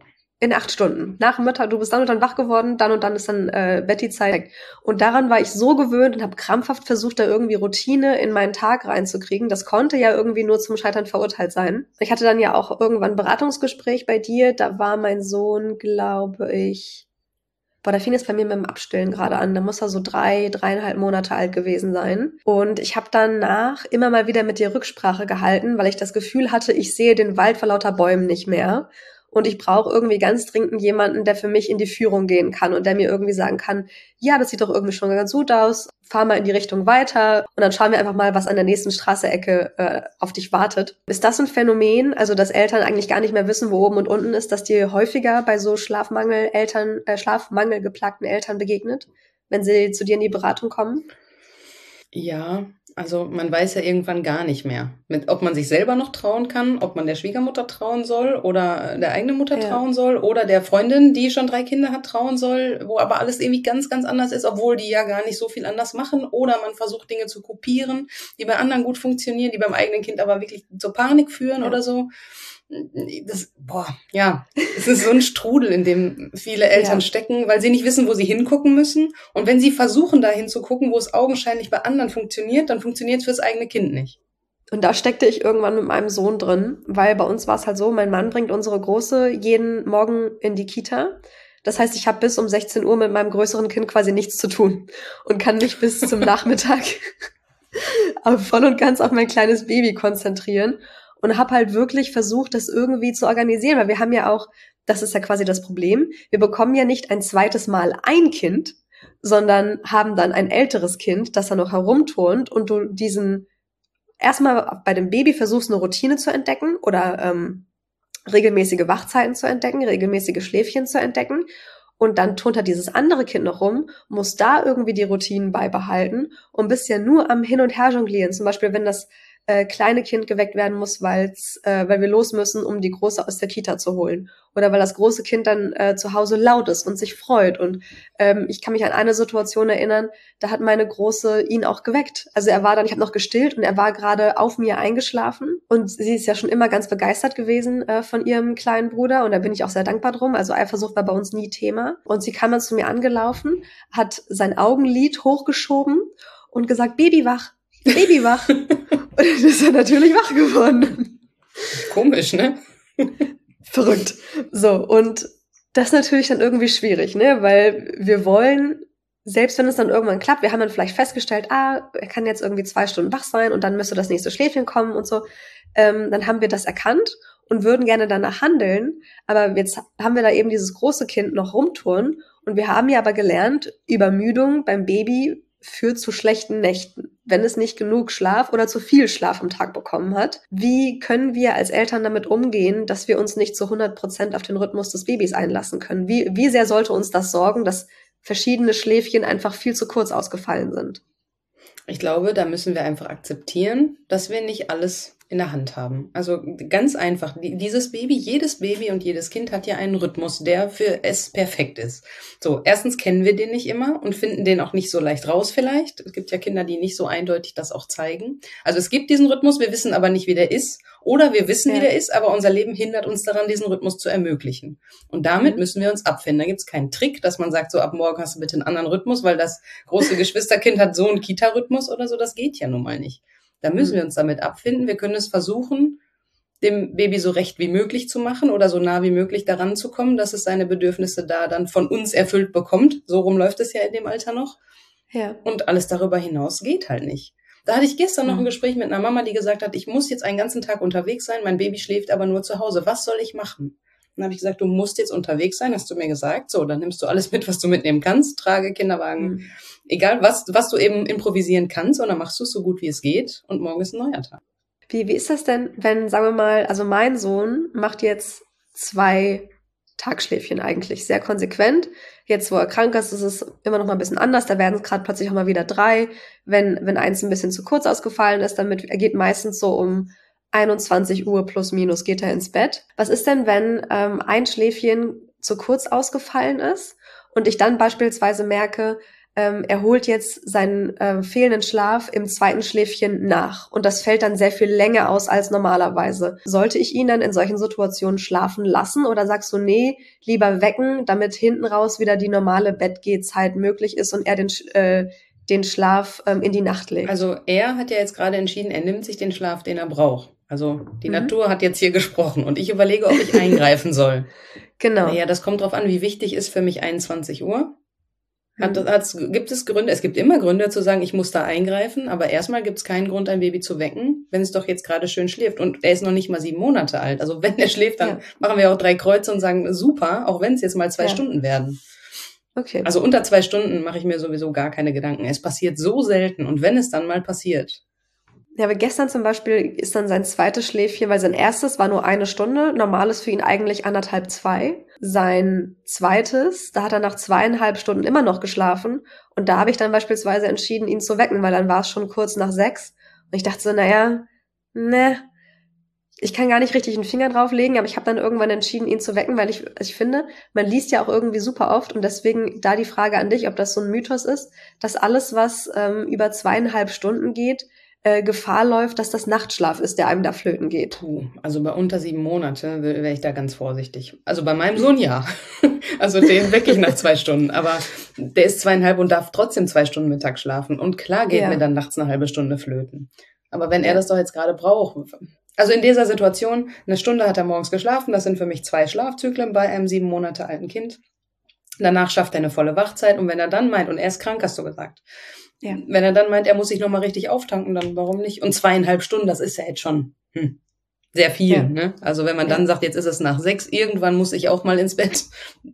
in acht Stunden. Nach dem Mittag, du bist dann und dann wach geworden, dann und dann ist dann äh, Betty-Zeit. Und daran war ich so gewöhnt und habe krampfhaft versucht, da irgendwie Routine in meinen Tag reinzukriegen. Das konnte ja irgendwie nur zum Scheitern verurteilt sein. Ich hatte dann ja auch irgendwann ein Beratungsgespräch bei dir. Da war mein Sohn, glaube ich, boah, da fing es bei mir mit dem Abstillen gerade an. Da muss er so drei, dreieinhalb Monate alt gewesen sein. Und ich habe danach immer mal wieder mit dir Rücksprache gehalten, weil ich das Gefühl hatte, ich sehe den Wald vor lauter Bäumen nicht mehr. Und ich brauche irgendwie ganz dringend jemanden, der für mich in die Führung gehen kann und der mir irgendwie sagen kann, ja, das sieht doch irgendwie schon ganz gut aus, fahr mal in die Richtung weiter und dann schauen wir einfach mal, was an der nächsten Straße-Ecke äh, auf dich wartet. Ist das ein Phänomen, also dass Eltern eigentlich gar nicht mehr wissen, wo oben und unten ist, dass dir häufiger bei so Schlafmangel-Eltern, äh, Schlafmangel-geplagten Eltern begegnet, wenn sie zu dir in die Beratung kommen? Ja, also man weiß ja irgendwann gar nicht mehr, mit, ob man sich selber noch trauen kann, ob man der Schwiegermutter trauen soll oder der eigenen Mutter Ja. trauen soll oder der Freundin, die schon drei Kinder hat, trauen soll, wo aber alles irgendwie ganz, ganz anders ist, obwohl die ja gar nicht so viel anders machen oder man versucht Dinge zu kopieren, die bei anderen gut funktionieren, die beim eigenen Kind aber wirklich zur Panik führen Ja. oder so. Das, boah, ja, es ist so ein Strudel, in dem viele Eltern Ja. stecken, weil sie nicht wissen, wo sie hingucken müssen. Und wenn sie versuchen, da hinzugucken, wo es augenscheinlich bei anderen funktioniert, dann funktioniert es fürs eigene Kind nicht. Und da steckte ich irgendwann mit meinem Sohn drin, weil bei uns war es halt so, mein Mann bringt unsere Große jeden Morgen in die Kita. Das heißt, ich habe bis um sechzehn Uhr mit meinem größeren Kind quasi nichts zu tun und kann mich bis zum Nachmittag aber voll und ganz auf mein kleines Baby konzentrieren und habe halt wirklich versucht, das irgendwie zu organisieren, weil wir haben ja auch, das ist ja quasi das Problem, wir bekommen ja nicht ein zweites Mal ein Kind, sondern haben dann ein älteres Kind, das da noch herumturnt und du diesen erstmal bei dem Baby versuchst, eine Routine zu entdecken oder ähm, regelmäßige Wachzeiten zu entdecken, regelmäßige Schläfchen zu entdecken. Und dann turnt halt dieses andere Kind noch rum, muss da irgendwie die Routinen beibehalten und bist ja nur am Hin- und Her jonglieren. Zum Beispiel, wenn das äh, kleine Kind geweckt werden muss, weil's, äh, weil wir los müssen, um die Große aus der Kita zu holen. Oder weil das große Kind dann äh, zu Hause laut ist und sich freut. Und ähm, ich kann mich an eine Situation erinnern, da hat meine Große ihn auch geweckt. Also er war dann, ich habe noch gestillt und er war gerade auf mir eingeschlafen. Und sie ist ja schon immer ganz begeistert gewesen äh, von ihrem kleinen Bruder. Und da bin ich auch sehr dankbar drum. Also Eifersucht war bei uns nie Thema. Und sie kam dann zu mir angelaufen, hat sein Augenlid hochgeschoben und gesagt, Baby wach, Baby wach. Und dann ist er natürlich wach geworden. Komisch, ne? Verrückt. So, und das ist natürlich dann irgendwie schwierig, ne? Weil wir wollen, selbst wenn es dann irgendwann klappt, wir haben dann vielleicht festgestellt, ah, er kann jetzt irgendwie zwei Stunden wach sein und dann müsste das nächste Schläfchen kommen und so. Ähm, dann haben wir das erkannt und würden gerne danach handeln. Aber jetzt haben wir da eben dieses große Kind noch rumturnen und wir haben ja aber gelernt, Übermüdung beim Baby führt zu schlechten Nächten, wenn es nicht genug Schlaf oder zu viel Schlaf am Tag bekommen hat. Wie können wir als Eltern damit umgehen, dass wir uns nicht zu hundert Prozent auf den Rhythmus des Babys einlassen können? Wie, wie sehr sollte uns das sorgen, dass verschiedene Schläfchen einfach viel zu kurz ausgefallen sind? Ich glaube, da müssen wir einfach akzeptieren, dass wir nicht alles in der Hand haben. Also ganz einfach, dieses Baby, jedes Baby und jedes Kind hat ja einen Rhythmus, der für es perfekt ist. So, erstens kennen wir den nicht immer und finden den auch nicht so leicht raus vielleicht. Es gibt ja Kinder, die nicht so eindeutig das auch zeigen. Also es gibt diesen Rhythmus, wir wissen aber nicht, wie der ist. Oder wir wissen, ja. wie der ist, aber unser Leben hindert uns daran, diesen Rhythmus zu ermöglichen. Und damit mhm. müssen wir uns abfinden. Da gibt es keinen Trick, dass man sagt, so ab morgen hast du bitte einen anderen Rhythmus, weil das große Geschwisterkind hat so einen Kita-Rhythmus oder so. Das geht ja nun mal nicht. Da müssen wir uns damit abfinden. Wir können es versuchen, dem Baby so recht wie möglich zu machen oder so nah wie möglich daran zu kommen, dass es seine Bedürfnisse da dann von uns erfüllt bekommt. So rum läuft es ja in dem Alter noch. Ja. Und alles darüber hinaus geht halt nicht. Da hatte ich gestern noch ein Gespräch mit einer Mama, die gesagt hat, ich muss jetzt einen ganzen Tag unterwegs sein, mein Baby schläft aber nur zu Hause. Was soll ich machen? Dann habe ich gesagt, du musst jetzt unterwegs sein, hast du mir gesagt. So, dann nimmst du alles mit, was du mitnehmen kannst. Trage, Kinderwagen, mhm. egal was, was du eben improvisieren kannst. Und dann machst du es so gut, wie es geht. Und morgen ist ein neuer Tag. Wie, wie ist das denn, wenn, sagen wir mal, also mein Sohn macht jetzt zwei Tagschläfchen eigentlich, sehr konsequent. Jetzt, wo er krank ist, ist es immer noch mal ein bisschen anders. Da werden es gerade plötzlich auch mal wieder drei. Wenn, wenn eins ein bisschen zu kurz ausgefallen ist, damit, er geht meistens so um einundzwanzig Uhr plus minus geht er ins Bett. Was ist denn, wenn ähm, ein Schläfchen zu kurz ausgefallen ist und ich dann beispielsweise merke, ähm, er holt jetzt seinen äh, fehlenden Schlaf im zweiten Schläfchen nach und das fällt dann sehr viel länger aus als normalerweise. Sollte ich ihn dann in solchen Situationen schlafen lassen oder sagst du, nee, lieber wecken, damit hinten raus wieder die normale Bettgehzeit möglich ist und er den äh, den Schlaf ähm, in die Nacht legt? Also er hat ja jetzt gerade entschieden, er nimmt sich den Schlaf, den er braucht. Also die mhm. Natur hat jetzt hier gesprochen und ich überlege, ob ich eingreifen soll. Genau. Naja, das kommt drauf an, wie wichtig ist für mich einundzwanzig Uhr. Hat, hat, gibt es Gründe, es gibt immer Gründe zu sagen, ich muss da eingreifen, aber erstmal gibt es keinen Grund, ein Baby zu wecken, wenn es doch jetzt gerade schön schläft. Und er ist noch nicht mal sieben Monate alt. Also wenn er schläft, dann ja. machen wir auch drei Kreuze und sagen, super, auch wenn es jetzt mal zwei ja. Stunden werden. Okay. Also unter zwei Stunden mache ich mir sowieso gar keine Gedanken. Es passiert so selten und wenn es dann mal passiert. Ja, aber gestern zum Beispiel ist dann sein zweites Schläfchen, weil sein erstes war nur eine Stunde, normal ist für ihn eigentlich anderthalb, zwei. Sein zweites, da hat er nach zweieinhalb Stunden immer noch geschlafen und da habe ich dann beispielsweise entschieden, ihn zu wecken, weil dann war es schon kurz nach sechs und ich dachte so, naja, ne, ich kann gar nicht richtig einen Finger drauflegen, aber ich habe dann irgendwann entschieden, ihn zu wecken, weil ich, ich finde, man liest ja auch irgendwie super oft und deswegen da die Frage an dich, ob das so ein Mythos ist, dass alles, was ähm, über zweieinhalb Stunden geht, äh, Gefahr läuft, dass das Nachtschlaf ist, der einem da flöten geht. Puh, also bei unter sieben Monate wäre ich da ganz vorsichtig. Also bei meinem Sohn ja. Also den wecke ich nach zwei Stunden, aber der ist zweieinhalb und darf trotzdem zwei Stunden Mittag schlafen und klar geht ja. mir dann nachts eine halbe Stunde flöten. Aber wenn er das doch jetzt gerade braucht, also in dieser Situation, eine Stunde hat er morgens geschlafen, das sind für mich zwei Schlafzyklen bei einem sieben Monate alten Kind. Danach schafft er eine volle Wachzeit und wenn er dann meint, und er ist krank, hast du gesagt, ja. wenn er dann meint, er muss sich nochmal richtig auftanken, dann warum nicht? Und zweieinhalb Stunden, das ist ja jetzt schon, hm. sehr viel. Ja. Ne? Also wenn man Ja. dann sagt, jetzt ist es nach sechs, irgendwann muss ich auch mal ins Bett.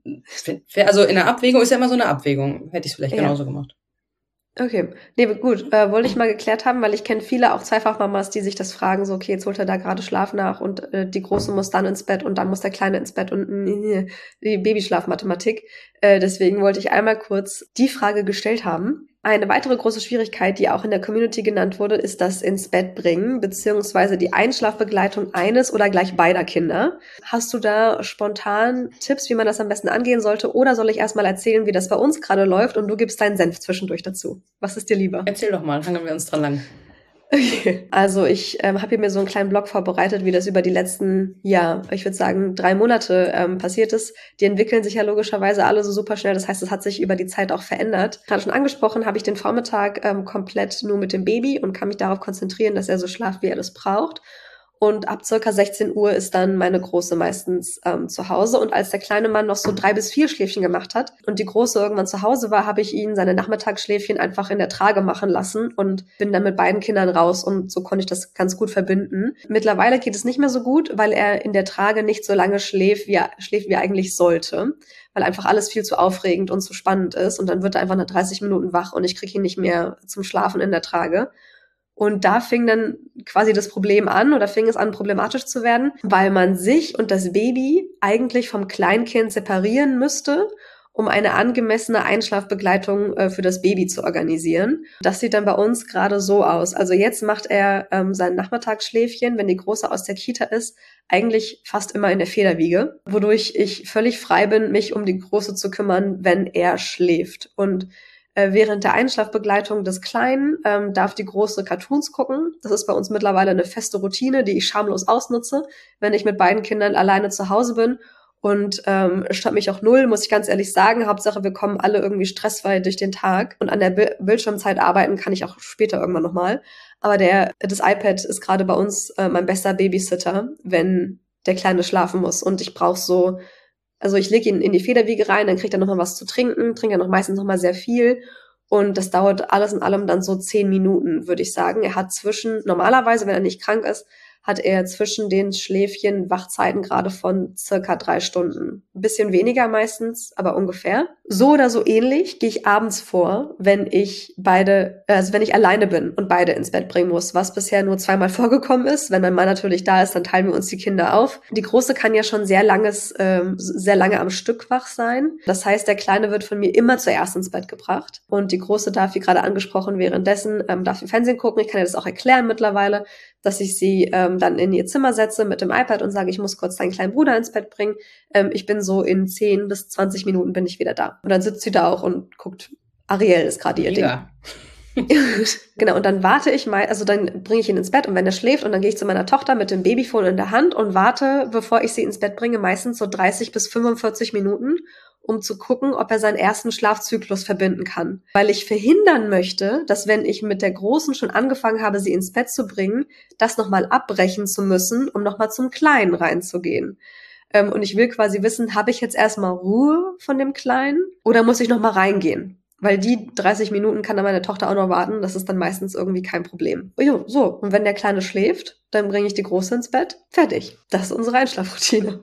Also in der Abwägung ist ja immer so eine Abwägung. Hätte ich es vielleicht Ja. genauso gemacht. Okay, nee, gut, äh, wollte ich mal geklärt haben, weil ich kenne viele auch Zweifachmamas, die sich das fragen, so, okay, jetzt holt er da gerade Schlaf nach und äh, die Große muss dann ins Bett und dann muss der Kleine ins Bett und äh, die Babyschlafmathematik. Äh, deswegen wollte ich einmal kurz die Frage gestellt haben. Eine weitere große Schwierigkeit, die auch in der Community genannt wurde, ist das ins Bett bringen, beziehungsweise die Einschlafbegleitung eines oder gleich beider Kinder. Hast du da spontan Tipps, wie man das am besten angehen sollte? Oder soll ich erstmal erzählen, wie das bei uns gerade läuft und du gibst deinen Senf zwischendurch dazu? Was ist dir lieber? Erzähl doch mal, hangeln wir uns dran lang. Okay. Also ich ähm, habe hier mir so einen kleinen Blog vorbereitet, wie das über die letzten, ja, ich würde sagen, drei Monate ähm, passiert ist. Die entwickeln sich ja logischerweise alle so super schnell. Das heißt, es hat sich über die Zeit auch verändert. Gerade schon angesprochen, habe ich den Vormittag ähm, komplett nur mit dem Baby und kann mich darauf konzentrieren, dass er so schlaft, wie er das braucht. Und ab circa sechzehn Uhr ist dann meine Große meistens ähm, zu Hause. Und als der kleine Mann noch so drei bis vier Schläfchen gemacht hat und die Große irgendwann zu Hause war, habe ich ihn seine Nachmittagsschläfchen einfach in der Trage machen lassen und bin dann mit beiden Kindern raus. Und so konnte ich das ganz gut verbinden. Mittlerweile geht es nicht mehr so gut, weil er in der Trage nicht so lange schläft, wie er, schläft, wie er eigentlich sollte. Weil einfach alles viel zu aufregend und zu spannend ist. Und dann wird er einfach nach dreißig Minuten wach und ich kriege ihn nicht mehr zum Schlafen in der Trage. Und da fing dann quasi das Problem an oder fing es an, problematisch zu werden, weil man sich und das Baby eigentlich vom Kleinkind separieren müsste, um eine angemessene Einschlafbegleitung äh, für das Baby zu organisieren. Das sieht dann bei uns gerade so aus. Also jetzt macht er ähm, sein Nachmittagsschläfchen, wenn die Große aus der Kita ist, eigentlich fast immer in der Federwiege, wodurch ich völlig frei bin, mich um die Große zu kümmern, wenn er schläft. Und während der Einschlafbegleitung des Kleinen ähm, darf die Große Cartoons gucken. Das ist bei uns mittlerweile eine feste Routine, die ich schamlos ausnutze, wenn ich mit beiden Kindern alleine zu Hause bin. Und ähm, stört mich auch null, muss ich ganz ehrlich sagen. Hauptsache, wir kommen alle irgendwie stressfrei durch den Tag. Und an der Bi- Bildschirmzeit arbeiten kann ich auch später irgendwann nochmal. Aber der das iPad ist gerade bei uns äh, mein bester Babysitter, wenn der Kleine schlafen muss. Und ich brauche so... Also ich lege ihn in die Federwiege rein, dann kriegt er nochmal was zu trinken, trinkt er noch meistens nochmal sehr viel und das dauert alles in allem dann so zehn Minuten, würde ich sagen. Er hat zwischen, normalerweise, wenn er nicht krank ist, hat er zwischen den Schläfchen Wachzeiten gerade von circa drei Stunden. Ein bisschen weniger meistens, aber ungefähr. So oder so ähnlich gehe ich abends vor, wenn ich beide, also wenn ich alleine bin und beide ins Bett bringen muss, was bisher nur zweimal vorgekommen ist. Wenn mein Mann natürlich da ist, dann teilen wir uns die Kinder auf. Die Große kann ja schon sehr langes, ähm, sehr lange am Stück wach sein. Das heißt, der Kleine wird von mir immer zuerst ins Bett gebracht und die Große darf, wie gerade angesprochen, währenddessen ähm, darf im Fernsehen gucken. Ich kann ihr das auch erklären mittlerweile, dass ich sie ähm, dann in ihr Zimmer setze mit dem iPad und sage, ich muss kurz deinen kleinen Bruder ins Bett bringen. Ähm, ich bin so in zehn bis zwanzig Minuten bin ich wieder da. Und dann sitzt sie da auch und guckt, Ariel ist gerade ihr Ja. Ding. Genau, und dann warte ich mal, also dann bringe ich ihn ins Bett und wenn er schläft und dann gehe ich zu meiner Tochter mit dem Babyphone in der Hand und warte, bevor ich sie ins Bett bringe, meistens so dreißig bis fünfundvierzig Minuten, um zu gucken, ob er seinen ersten Schlafzyklus verbinden kann. Weil ich verhindern möchte, dass wenn ich mit der Großen schon angefangen habe, sie ins Bett zu bringen, das nochmal abbrechen zu müssen, um nochmal zum Kleinen reinzugehen. Ähm, und ich will quasi wissen, habe ich jetzt erstmal Ruhe von dem Kleinen oder muss ich nochmal reingehen? Weil die dreißig Minuten kann dann meine Tochter auch noch warten. Das ist dann meistens irgendwie kein Problem. Jo, so, und wenn der Kleine schläft, dann bringe ich die Große ins Bett. Fertig. Das ist unsere Einschlafroutine.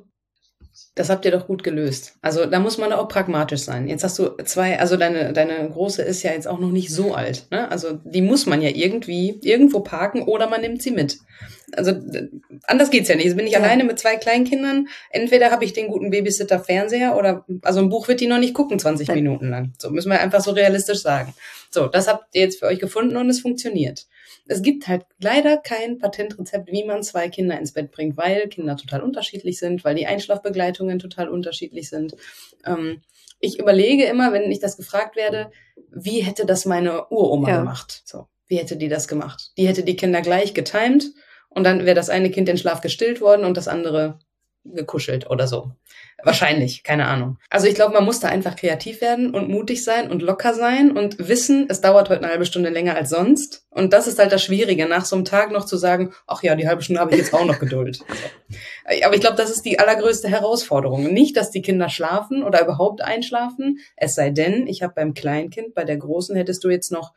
Das habt ihr doch gut gelöst. Also da muss man auch pragmatisch sein. Jetzt hast du zwei, also deine deine Große ist ja jetzt auch noch nicht so alt, ne? Also die muss man ja irgendwie irgendwo parken oder man nimmt sie mit. Also d- anders geht's ja nicht. Jetzt bin ich Ja. alleine mit zwei Kleinkindern. Entweder habe ich den guten Babysitter Fernseher oder also ein Buch wird die noch nicht gucken zwanzig Nein. Minuten lang. So müssen wir einfach so realistisch sagen. So, das habt ihr jetzt für euch gefunden und es funktioniert. Es gibt halt leider kein Patentrezept, wie man zwei Kinder ins Bett bringt, weil Kinder total unterschiedlich sind, weil die Einschlafbegleitungen total unterschiedlich sind. Ähm, ich überlege immer, wenn ich das gefragt werde, wie hätte das meine Uroma Ja. gemacht? So, wie hätte die das gemacht? Die hätte die Kinder gleich getimed und dann wäre das eine Kind in Schlaf gestillt worden und das andere gekuschelt oder so. Wahrscheinlich, keine Ahnung. Also ich glaube, man muss da einfach kreativ werden und mutig sein und locker sein und wissen, es dauert heute eine halbe Stunde länger als sonst. Und das ist halt das Schwierige, nach so einem Tag noch zu sagen, ach ja, die halbe Stunde habe ich jetzt auch noch Geduld. So. Aber ich glaube, das ist die allergrößte Herausforderung. Nicht, dass die Kinder schlafen oder überhaupt einschlafen, es sei denn, ich habe beim Kleinkind, bei der Großen hättest du jetzt noch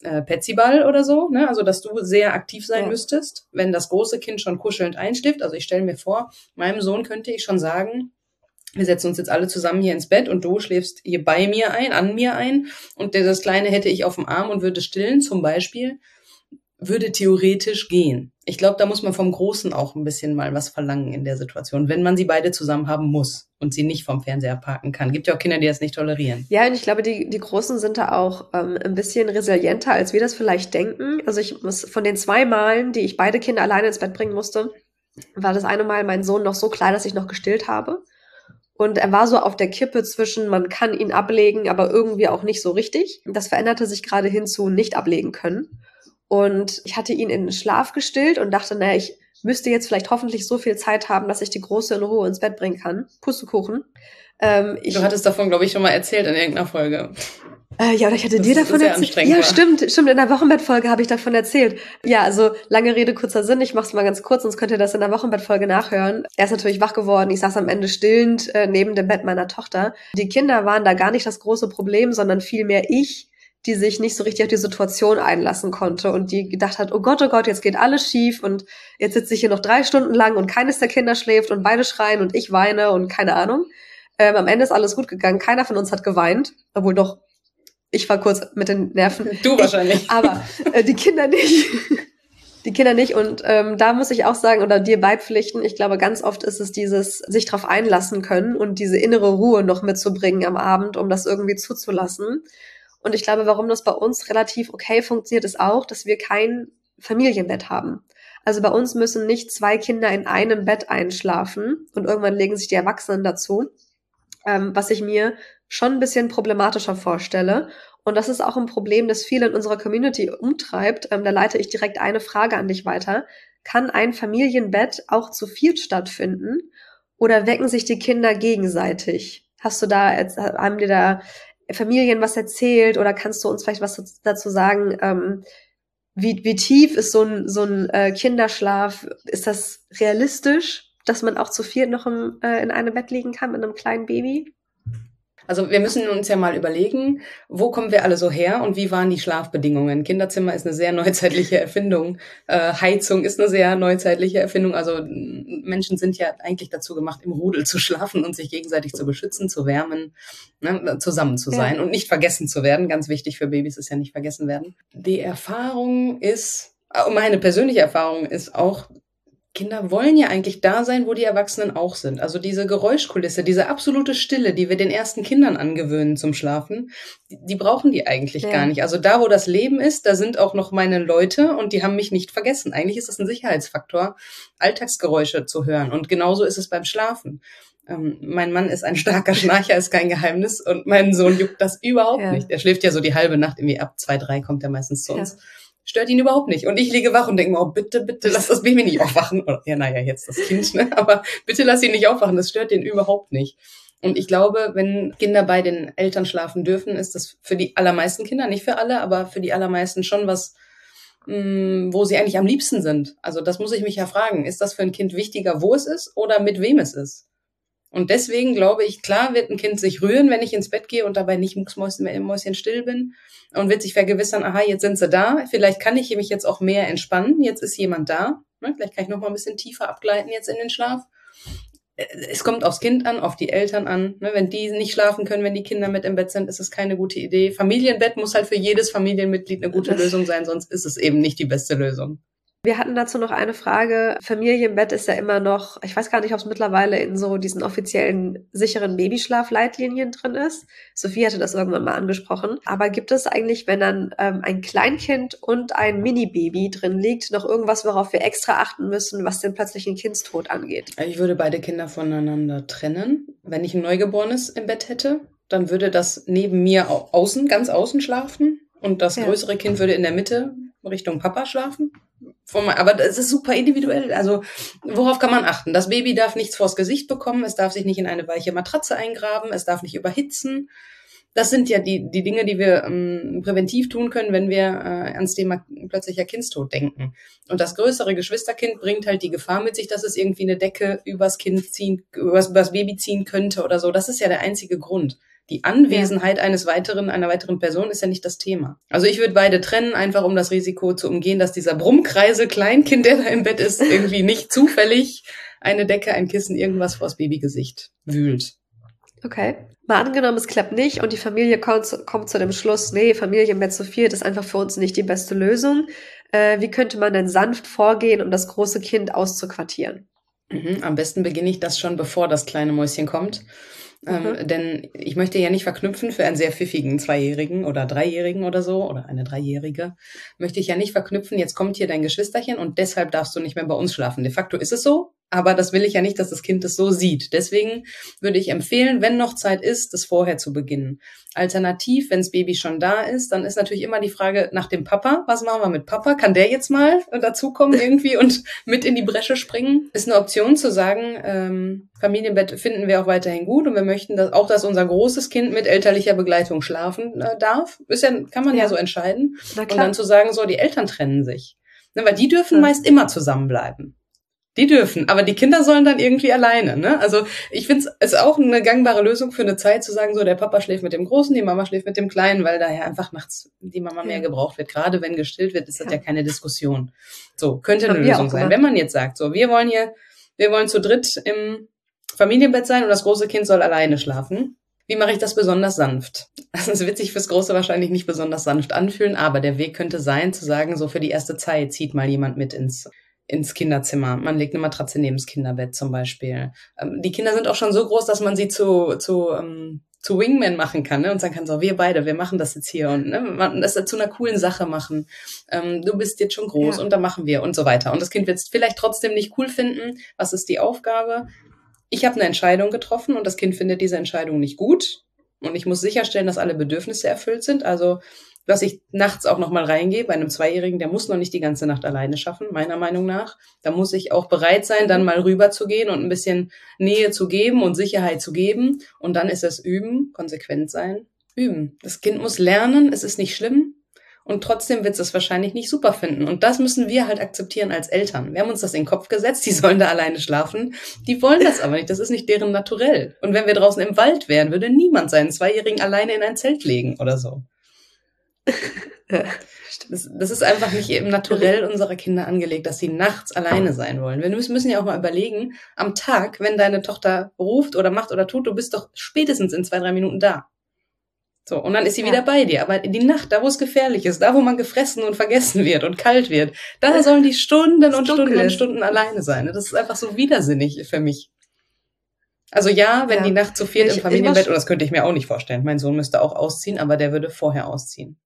äh, Petsyball oder so, ne? Also dass du sehr aktiv sein Ja. müsstest, wenn das große Kind schon kuschelnd einschläft. Also ich stelle mir vor, meinem Sohn könnte ich schon sagen, wir setzen uns jetzt alle zusammen hier ins Bett und du schläfst hier bei mir ein, an mir ein und das Kleine hätte ich auf dem Arm und würde stillen zum Beispiel, würde theoretisch gehen. Ich glaube, da muss man vom Großen auch ein bisschen mal was verlangen in der Situation, wenn man sie beide zusammen haben muss und sie nicht vom Fernseher parken kann. Gibt ja auch Kinder, die das nicht tolerieren. Ja, und ich glaube, die, die Großen sind da auch ähm, ein bisschen resilienter, als wir das vielleicht denken. Also ich muss von den zwei Malen, die ich beide Kinder alleine ins Bett bringen musste, war das eine Mal mein Sohn noch so klein, dass ich noch gestillt habe. Und er war so auf der Kippe zwischen, man kann ihn ablegen, aber irgendwie auch nicht so richtig. Das veränderte sich gerade hin zu nicht ablegen können. Und ich hatte ihn in den Schlaf gestillt und dachte, naja, ich müsste jetzt vielleicht hoffentlich so viel Zeit haben, dass ich die Große in Ruhe ins Bett bringen kann. Pustekuchen. Ähm, ich, Du hattest davon, glaube ich, schon mal erzählt in irgendeiner Folge. Äh, ja, oder ich hatte Das dir ist davon sehr erzählt. anstrengend Ja, war. stimmt, stimmt. In der Wochenbettfolge habe ich davon erzählt. Ja, also lange Rede, kurzer Sinn. Ich mache es mal ganz kurz, sonst könnt ihr das in der Wochenbettfolge nachhören. Er ist natürlich wach geworden. Ich saß am Ende stillend äh, neben dem Bett meiner Tochter. Die Kinder waren da gar nicht das große Problem, sondern vielmehr ich, die sich nicht so richtig auf die Situation einlassen konnte und die gedacht hat, oh Gott, oh Gott, jetzt geht alles schief und jetzt sitze ich hier noch drei Stunden lang und keines der Kinder schläft und beide schreien und ich weine und keine Ahnung. Ähm, am Ende ist alles gut gegangen. Keiner von uns hat geweint, obwohl doch, ich war kurz mit den Nerven. Du wahrscheinlich. Ich, aber äh, die Kinder nicht. Die Kinder nicht. Und ähm, da muss ich auch sagen, oder dir beipflichten, ich glaube, ganz oft ist es dieses sich drauf einlassen können und diese innere Ruhe noch mitzubringen am Abend, um das irgendwie zuzulassen. Und ich glaube, warum das bei uns relativ okay funktioniert, ist auch, dass wir kein Familienbett haben. Also bei uns müssen nicht zwei Kinder in einem Bett einschlafen und irgendwann legen sich die Erwachsenen dazu, ähm, was ich mir schon ein bisschen problematischer vorstelle. Und das ist auch ein Problem, das viele in unserer Community umtreibt. Ähm, da leite ich direkt eine Frage an dich weiter. Kann ein Familienbett auch zu viel stattfinden oder wecken sich die Kinder gegenseitig? Hast du da, haben dir da Familien was erzählt oder kannst du uns vielleicht was dazu sagen, ähm, wie, wie tief ist so ein, so ein äh, Kinderschlaf? Ist das realistisch, dass man auch zu viert noch im, äh, in einem Bett liegen kann mit einem kleinen Baby? Also wir müssen uns ja mal überlegen, wo kommen wir alle so her und wie waren die Schlafbedingungen? Kinderzimmer ist eine sehr neuzeitliche Erfindung. Äh, Heizung ist eine sehr neuzeitliche Erfindung. Also Menschen sind ja eigentlich dazu gemacht, im Rudel zu schlafen und sich gegenseitig zu beschützen, zu wärmen, ne, zusammen zu sein ja. Und nicht vergessen zu werden. Ganz wichtig für Babys ist ja nicht vergessen werden. Die Erfahrung ist, meine persönliche Erfahrung ist auch, Kinder wollen ja eigentlich da sein, wo die Erwachsenen auch sind. Also diese Geräuschkulisse, diese absolute Stille, die wir den ersten Kindern angewöhnen zum Schlafen, die, die brauchen die eigentlich ja. gar nicht. Also da, wo das Leben ist, da sind auch noch meine Leute und die haben mich nicht vergessen. Eigentlich ist das ein Sicherheitsfaktor, Alltagsgeräusche zu hören. Und genauso ist es beim Schlafen. Ähm, mein Mann ist ein starker Schnarcher, ist kein Geheimnis und mein Sohn juckt das überhaupt ja. nicht. Er schläft ja so die halbe Nacht, irgendwie ab zwei, drei kommt er meistens zu uns. Ja. Stört ihn überhaupt nicht. Und ich liege wach und denke mir, oh, bitte, bitte, lass das Baby nicht aufwachen. Oder, ja, naja, jetzt das Kind, ne? Aber bitte lass ihn nicht aufwachen. Das stört ihn überhaupt nicht. Und ich glaube, wenn Kinder bei den Eltern schlafen dürfen, ist das für die allermeisten Kinder, nicht für alle, aber für die allermeisten schon was, mh, wo sie eigentlich am liebsten sind. Also das muss ich mich ja fragen. Ist das für ein Kind wichtiger, wo es ist oder mit wem es ist? Und deswegen glaube ich, klar wird ein Kind sich rühren, wenn ich ins Bett gehe und dabei nicht mucksmäuschen, Mäuschen still bin und wird sich vergewissern, aha, jetzt sind sie da, vielleicht kann ich mich jetzt auch mehr entspannen, jetzt ist jemand da, ne? Vielleicht kann ich noch mal ein bisschen tiefer abgleiten jetzt in den Schlaf. Es kommt aufs Kind an, auf die Eltern an, ne? Wenn die nicht schlafen können, wenn die Kinder mit im Bett sind, ist es keine gute Idee. Familienbett muss halt für jedes Familienmitglied eine gute Lösung sein, sonst ist es eben nicht die beste Lösung. Wir hatten dazu noch eine Frage. Familienbett ist ja immer noch, ich weiß gar nicht, ob es mittlerweile in so diesen offiziellen sicheren Babyschlaf-Leitlinien drin ist. Sophie hatte das irgendwann mal angesprochen. Aber gibt es eigentlich, wenn dann ähm, ein Kleinkind und ein Mini-Baby drin liegt, noch irgendwas, worauf wir extra achten müssen, was den plötzlichen Kindstod angeht? Ich würde beide Kinder voneinander trennen. Wenn ich ein Neugeborenes im Bett hätte, dann würde das neben mir außen, ganz außen schlafen. Und das ja. größere Kind würde in der Mitte Richtung Papa schlafen. Aber das ist super individuell. Also worauf kann man achten? Das Baby darf nichts vors Gesicht bekommen. Es darf sich nicht in eine weiche Matratze eingraben. Es darf nicht überhitzen. Das sind ja die, die Dinge, die wir ähm, präventiv tun können, wenn wir äh, ans Thema plötzlicher Kindstod denken. Und das größere Geschwisterkind bringt halt die Gefahr mit sich, dass es irgendwie eine Decke übers Kind ziehen, übers, übers Baby ziehen könnte oder so. Das ist ja der einzige Grund. Die Anwesenheit ja. eines weiteren, einer weiteren Person ist ja nicht das Thema. Also ich würde beide trennen, einfach um das Risiko zu umgehen, dass dieser Brummkreisel Kleinkind, der da im Bett ist, irgendwie nicht zufällig eine Decke, ein Kissen, irgendwas vors Babygesicht wühlt. Okay. Mal angenommen, es klappt nicht und die Familie kommt zu, kommt zu dem Schluss, nee, Familienbett zu viert ist einfach für uns nicht die beste Lösung. Äh, wie könnte man denn sanft vorgehen, um das große Kind auszuquartieren? Mhm, am besten beginne ich das schon, bevor das kleine Mäuschen kommt. Mhm. Ähm, denn ich möchte ja nicht verknüpfen für einen sehr pfiffigen Zweijährigen oder Dreijährigen oder so, oder eine Dreijährige, möchte ich ja nicht verknüpfen, jetzt kommt hier dein Geschwisterchen und deshalb darfst du nicht mehr bei uns schlafen. De facto ist es so, aber das will ich ja nicht, dass das Kind das so sieht. Deswegen würde ich empfehlen, wenn noch Zeit ist, das vorher zu beginnen. Alternativ, wenn das Baby schon da ist, dann ist natürlich immer die Frage nach dem Papa. Was machen wir mit Papa? Kann der jetzt mal dazukommen irgendwie und mit in die Bresche springen? Ist eine Option zu sagen, ähm, Familienbett finden wir auch weiterhin gut und wir möchten dass auch, dass unser großes Kind mit elterlicher Begleitung schlafen äh, darf. Ist ja, kann man ja, ja so entscheiden. Und dann zu sagen, so, die Eltern trennen sich. Ne, weil die dürfen ja. meist immer zusammenbleiben. Die dürfen, aber die Kinder sollen dann irgendwie alleine, ne? Also ich finde es ist auch eine gangbare Lösung für eine Zeit zu sagen, so der Papa schläft mit dem Großen, die Mama schläft mit dem Kleinen, weil daher einfach nachts die Mama ja. mehr gebraucht wird. Gerade wenn gestillt wird, ist das ja, ja keine Diskussion. So, könnte eine Lösung sein. Wenn man jetzt sagt, so wir wollen hier, wir wollen zu dritt im Familienbett sein und das große Kind soll alleine schlafen. Wie mache ich das besonders sanft? Das wird sich fürs Große wahrscheinlich nicht besonders sanft anfühlen, aber der Weg könnte sein, zu sagen, so für die erste Zeit zieht mal jemand mit ins ins Kinderzimmer. Man legt eine Matratze neben das Kinderbett zum Beispiel. Ähm, die Kinder sind auch schon so groß, dass man sie zu zu ähm, zu Wingman machen kann, ne? Und sagen kann, so wir beide, wir machen das jetzt hier und ne, man das zu einer coolen Sache machen. Ähm, du bist jetzt schon groß ja. und da machen wir und so weiter. Und das Kind wird es vielleicht trotzdem nicht cool finden. Was ist die Aufgabe? Ich habe eine Entscheidung getroffen und das Kind findet diese Entscheidung nicht gut. Und ich muss sicherstellen, dass alle Bedürfnisse erfüllt sind. Also dass ich nachts auch nochmal reingehe bei einem Zweijährigen, der muss noch nicht die ganze Nacht alleine schaffen, meiner Meinung nach. Da muss ich auch bereit sein, dann mal rüber zu gehen und ein bisschen Nähe zu geben und Sicherheit zu geben. Und dann ist es üben, konsequent sein, üben. Das Kind muss lernen, es ist nicht schlimm. Und trotzdem wird es es wahrscheinlich nicht super finden. Und das müssen wir halt akzeptieren als Eltern. Wir haben uns das in den Kopf gesetzt, die sollen da alleine schlafen. Die wollen das aber nicht, das ist nicht deren Naturell. Und wenn wir draußen im Wald wären, würde niemand seinen Zweijährigen alleine in ein Zelt legen oder so. Ja, das, das ist einfach nicht im Naturell unserer Kinder angelegt, dass sie nachts alleine sein wollen. Wir müssen ja auch mal überlegen, am Tag, wenn deine Tochter ruft oder macht oder tut, du bist doch spätestens in zwei, drei Minuten da. So, und dann ist sie ja. wieder bei dir. Aber die Nacht, da wo es gefährlich ist, da wo man gefressen und vergessen wird und kalt wird, da sollen die Stunden und Stunden und Stunden alleine sein. Das ist einfach so widersinnig für mich. Also ja, wenn ja. die Nacht zu viert ich, im Familienbett, und das könnte ich mir auch nicht vorstellen. Mein Sohn müsste auch ausziehen, aber der würde vorher ausziehen.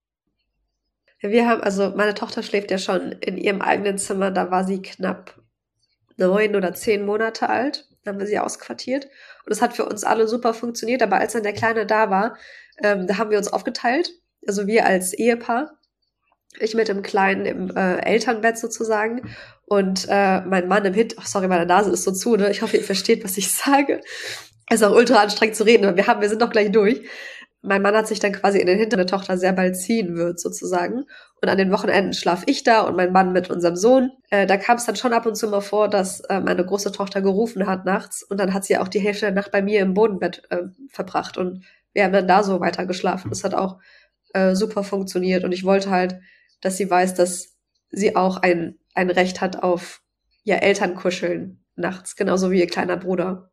Wir haben, also meine Tochter schläft ja schon in ihrem eigenen Zimmer, da war sie knapp neun oder zehn Monate alt, da haben wir sie ausquartiert und es hat für uns alle super funktioniert, aber als dann der Kleine da war, ähm, da haben wir uns aufgeteilt, also wir als Ehepaar, ich mit dem Kleinen im äh, Elternbett sozusagen und äh, mein Mann im Hint, ach sorry, meine Nase ist so zu, ne? Ich hoffe, ihr versteht, was ich sage. Es ist auch ultra anstrengend zu reden, aber wir haben, wir sind doch gleich durch. Mein Mann hat sich dann quasi in den Hintern der Tochter sehr bald ziehen wird, sozusagen. Und an den Wochenenden schlaf ich da und mein Mann mit unserem Sohn. Äh, da kam es dann schon ab und zu mal vor, dass äh, meine große Tochter gerufen hat nachts. Und dann hat sie auch die Hälfte der Nacht bei mir im Bodenbett äh, verbracht. Und wir haben dann da so weiter geschlafen. Das hat auch äh, super funktioniert. Und ich wollte halt, dass sie weiß, dass sie auch ein, ein Recht hat auf ja, Elternkuscheln nachts. Genauso wie ihr kleiner Bruder.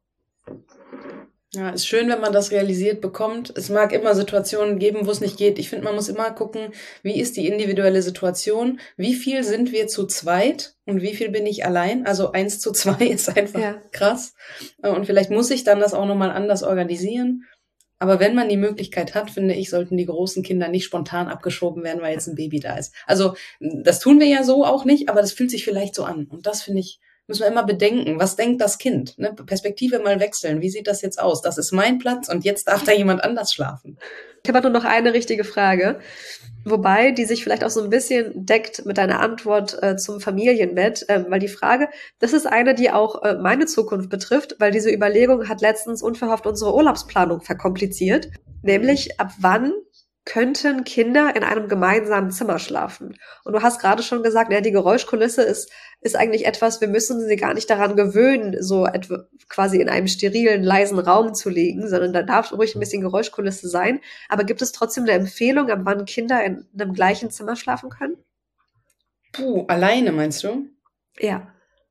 Ja, ist schön, wenn man das realisiert bekommt. Es mag immer Situationen geben, wo es nicht geht. Ich finde, man muss immer gucken, wie ist die individuelle Situation? Wie viel sind wir zu zweit und wie viel bin ich allein? Also eins zu zwei ist einfach ja. krass. Und vielleicht muss ich dann das auch nochmal anders organisieren. Aber wenn man die Möglichkeit hat, finde ich, sollten die großen Kinder nicht spontan abgeschoben werden, weil jetzt ein Baby da ist. Also das tun wir ja so auch nicht, aber das fühlt sich vielleicht so an. Und das finde ich, müssen wir immer bedenken, was denkt das Kind? Ne? Perspektive mal wechseln. Wie sieht das jetzt aus? Das ist mein Platz und jetzt darf da jemand anders schlafen. Ich habe nur noch eine richtige Frage, wobei die sich vielleicht auch so ein bisschen deckt mit deiner Antwort äh, zum Familienbett, ähm, weil die Frage, das ist eine, die auch äh, meine Zukunft betrifft, weil diese Überlegung hat letztens unverhofft unsere Urlaubsplanung verkompliziert, nämlich ab wann könnten Kinder in einem gemeinsamen Zimmer schlafen? Und du hast gerade schon gesagt, ja, die Geräuschkulisse ist, ist eigentlich etwas, wir müssen sie gar nicht daran gewöhnen, so etwa quasi in einem sterilen, leisen Raum zu liegen, sondern da darf ruhig ein bisschen Geräuschkulisse sein. Aber gibt es trotzdem eine Empfehlung, ab wann Kinder in einem gleichen Zimmer schlafen können? Puh, alleine meinst du? Ja.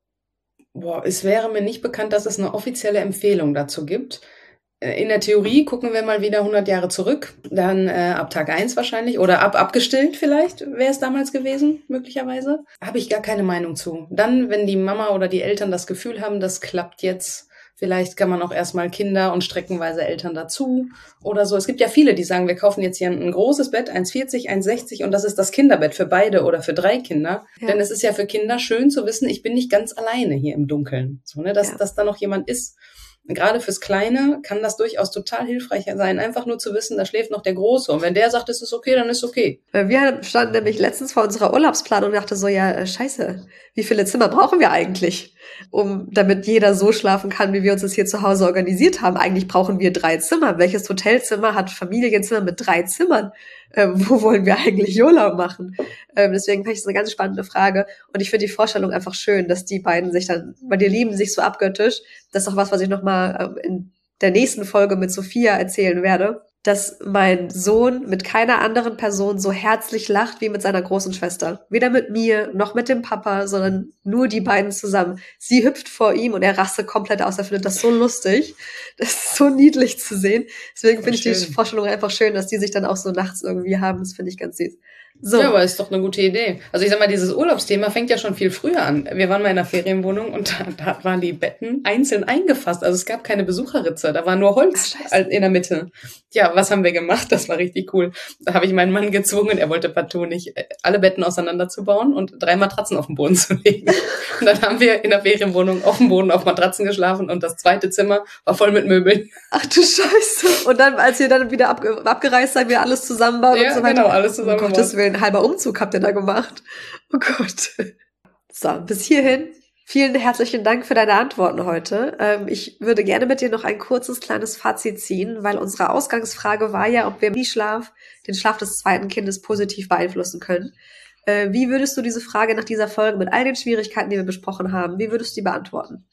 Boah, es wäre mir nicht bekannt, dass es eine offizielle Empfehlung dazu gibt. In der Theorie gucken wir mal wieder hundert Jahre zurück, dann äh, ab Tag eins wahrscheinlich oder ab abgestillt vielleicht wäre es damals gewesen, möglicherweise. Habe ich gar keine Meinung zu. Dann, wenn die Mama oder die Eltern das Gefühl haben, das klappt jetzt, vielleicht kann man auch erstmal Kinder und streckenweise Eltern dazu oder so. Es gibt ja viele, die sagen, wir kaufen jetzt hier ein großes Bett, eins vierzig, eins sechzig und das ist das Kinderbett für beide oder für drei Kinder. Ja. Denn es ist ja für Kinder schön zu wissen, ich bin nicht ganz alleine hier im Dunkeln. So, ne, dass, ja. dass da noch jemand ist. Gerade fürs Kleine kann das durchaus total hilfreich sein, einfach nur zu wissen, da schläft noch der Große. Und wenn der sagt, es ist okay, dann ist okay. Wir standen nämlich letztens vor unserer Urlaubsplanung und dachten so, ja, scheiße, wie viele Zimmer brauchen wir eigentlich, um damit jeder so schlafen kann, wie wir uns das hier zu Hause organisiert haben? Eigentlich brauchen wir drei Zimmer. Welches Hotelzimmer hat Familienzimmer mit drei Zimmern? Ähm, wo wollen wir eigentlich Urlaub machen? Ähm, deswegen finde ich das eine ganz spannende Frage. Und ich finde die Vorstellung einfach schön, dass die beiden sich dann, weil die lieben sich so abgöttisch. Das ist auch was, was ich nochmal äh, in der nächsten Folge mit Sophia erzählen werde, dass mein Sohn mit keiner anderen Person so herzlich lacht wie mit seiner großen Schwester. Weder mit mir noch mit dem Papa, sondern nur die beiden zusammen. Sie hüpft vor ihm und er rastet komplett aus. Er findet das so lustig. Das ist so niedlich zu sehen. Deswegen finde ich die Vorstellung einfach schön, dass die sich dann auch so nachts irgendwie haben. Das finde ich ganz süß. So. Ja, aber ist doch eine gute Idee. Also ich sag mal, dieses Urlaubsthema fängt ja schon viel früher an. Wir waren mal in einer Ferienwohnung und da, da waren die Betten einzeln eingefasst. Also es gab keine Besucherritze, da war nur Holz Ach, in der Mitte. Ja, was haben wir gemacht? Das war richtig cool. Da habe ich meinen Mann gezwungen, er wollte partout nicht, alle Betten auseinanderzubauen und drei Matratzen auf den Boden zu legen. Und dann haben wir in der Ferienwohnung auf dem Boden auf Matratzen geschlafen und das zweite Zimmer war voll mit Möbeln. Ach du Scheiße. Und dann, als ihr dann wieder abge- abgereist seid, wir alles zusammenbauen ja, und so weiter. Genau, alles zusammenbauen. Um Gottes Willen, ein halber Umzug habt ihr da gemacht. Oh Gott. So, bis hierhin. Vielen herzlichen Dank für deine Antworten heute. Ähm, ich würde gerne mit dir noch ein kurzes kleines Fazit ziehen, weil unsere Ausgangsfrage war ja, ob wir den Schlaf, den Schlaf des zweiten Kindes positiv beeinflussen können. Äh, wie würdest du diese Frage nach dieser Folge mit all den Schwierigkeiten, die wir besprochen haben, wie würdest du die beantworten?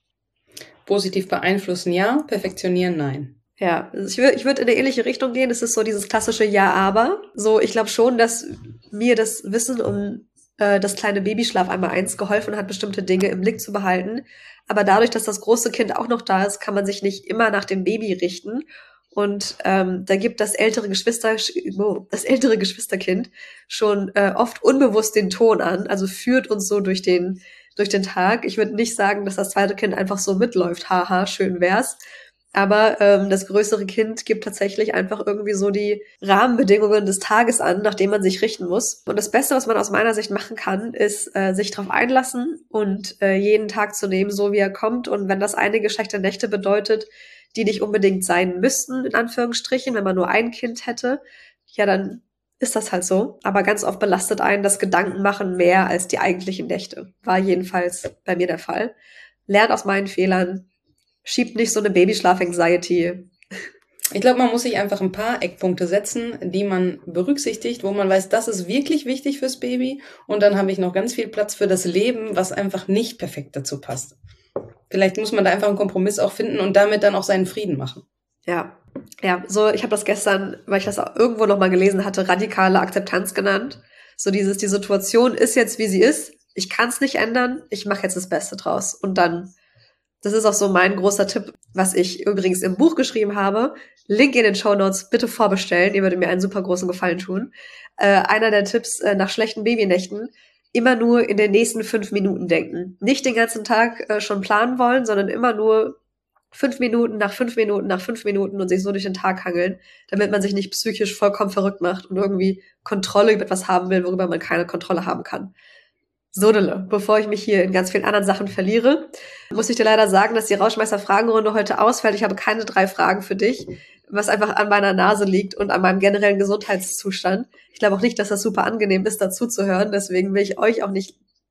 Positiv beeinflussen, ja. Perfektionieren, nein. Ja, also ich würde ich würd in eine ähnliche Richtung gehen. Es ist so dieses klassische Ja-Aber. So, ich glaube schon, dass mir das Wissen um äh, das kleine Babyschlaf einmal eins geholfen hat, bestimmte Dinge im Blick zu behalten. Aber dadurch, dass das große Kind auch noch da ist, kann man sich nicht immer nach dem Baby richten. Und ähm, da gibt das ältere Geschwister, oh, das ältere Geschwisterkind schon äh, oft unbewusst den Ton an, also führt uns so durch den durch den Tag. Ich würde nicht sagen, dass das zweite Kind einfach so mitläuft. Haha, schön wär's. Aber ähm, das größere Kind gibt tatsächlich einfach irgendwie so die Rahmenbedingungen des Tages an, nach denen man sich richten muss. Und das Beste, was man aus meiner Sicht machen kann, ist äh, sich darauf einlassen und äh, jeden Tag zu nehmen, so wie er kommt. Und wenn das einige schlechte Nächte bedeutet, die nicht unbedingt sein müssten, in Anführungsstrichen, wenn man nur ein Kind hätte, ja, dann ist das halt so. Aber ganz oft belastet einen das Gedankenmachen mehr als die eigentlichen Nächte. War jedenfalls bei mir der Fall. Lernt aus meinen Fehlern. Schiebt nicht so eine Babyschlaf-Anxiety. Ich glaube, man muss sich einfach ein paar Eckpunkte setzen, die man berücksichtigt, wo man weiß, das ist wirklich wichtig fürs Baby. Und dann habe ich noch ganz viel Platz für das Leben, was einfach nicht perfekt dazu passt. Vielleicht muss man da einfach einen Kompromiss auch finden und damit dann auch seinen Frieden machen. Ja, ja. So, ich habe das gestern, weil ich das auch irgendwo noch mal gelesen hatte, radikale Akzeptanz genannt. So dieses, die Situation ist jetzt, wie sie ist. Ich kann es nicht ändern. Ich mache jetzt das Beste draus. Und dann... Das ist auch so mein großer Tipp, was ich übrigens im Buch geschrieben habe. Link in den Shownotes, bitte vorbestellen. Ihr würdet mir einen super großen Gefallen tun. Äh, einer der Tipps äh, nach schlechten Babynächten, immer nur in den nächsten fünf Minuten denken. Nicht den ganzen Tag äh, schon planen wollen, sondern immer nur fünf Minuten nach fünf Minuten nach fünf Minuten und sich so durch den Tag hangeln, damit man sich nicht psychisch vollkommen verrückt macht und irgendwie Kontrolle über etwas haben will, worüber man keine Kontrolle haben kann. Sodele, bevor ich mich hier in ganz vielen anderen Sachen verliere, muss ich dir leider sagen, dass die Rauschmeister-Fragenrunde heute ausfällt. Ich habe keine drei Fragen für dich, was einfach an meiner Nase liegt und an meinem generellen Gesundheitszustand. Ich glaube auch nicht, dass das super angenehm ist, dazu zu hören. Deswegen will ich euch auch nicht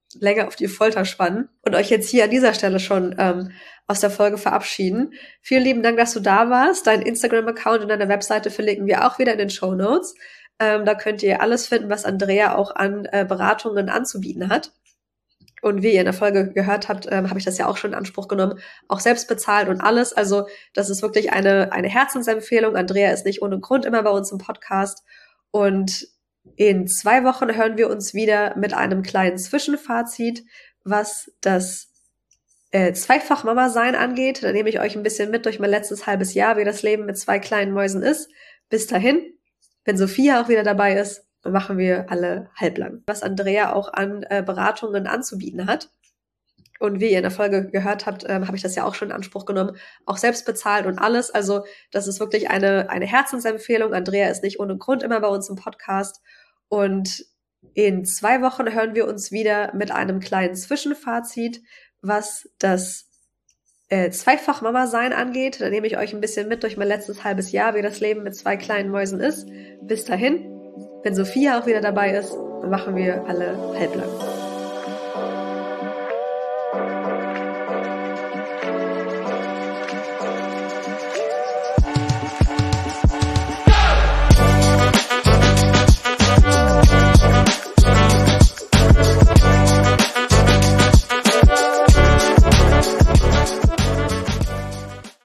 länger auf die Folter spannen und euch jetzt hier an dieser Stelle schon ähm, aus der Folge verabschieden. Vielen lieben Dank, dass du da warst. Dein Instagram-Account und deine Webseite verlinken wir auch wieder in den Shownotes. Ähm, da könnt ihr alles finden, was Andrea auch an äh, Beratungen anzubieten hat. Und wie ihr in der Folge gehört habt, ähm, habe ich das ja auch schon in Anspruch genommen, auch selbst bezahlt und alles. Also das ist wirklich eine eine Herzensempfehlung. Andrea ist nicht ohne Grund immer bei uns im Podcast. Und in zwei Wochen hören wir uns wieder mit einem kleinen Zwischenfazit, was das äh, Zweifach-Mama-Sein angeht. Da nehme ich euch ein bisschen mit durch mein letztes halbes Jahr, wie das Leben mit zwei kleinen Mäusen ist. Bis dahin, wenn Sophia auch wieder dabei ist, machen wir alle halblang. Was Andrea auch an äh, Beratungen anzubieten hat. Und wie ihr in der Folge gehört habt, ähm, habe ich das ja auch schon in Anspruch genommen, auch selbst bezahlt und alles. Also das ist wirklich eine eine Herzensempfehlung. Andrea ist nicht ohne Grund immer bei uns im Podcast. Und in zwei Wochen hören wir uns wieder mit einem kleinen Zwischenfazit, was das äh, Zweifach-Mama-Sein angeht. Da nehme ich euch ein bisschen mit durch mein letztes halbes Jahr, wie das Leben mit zwei kleinen Mäusen ist. Bis dahin, wenn Sophia auch wieder dabei ist, machen wir alle halblang.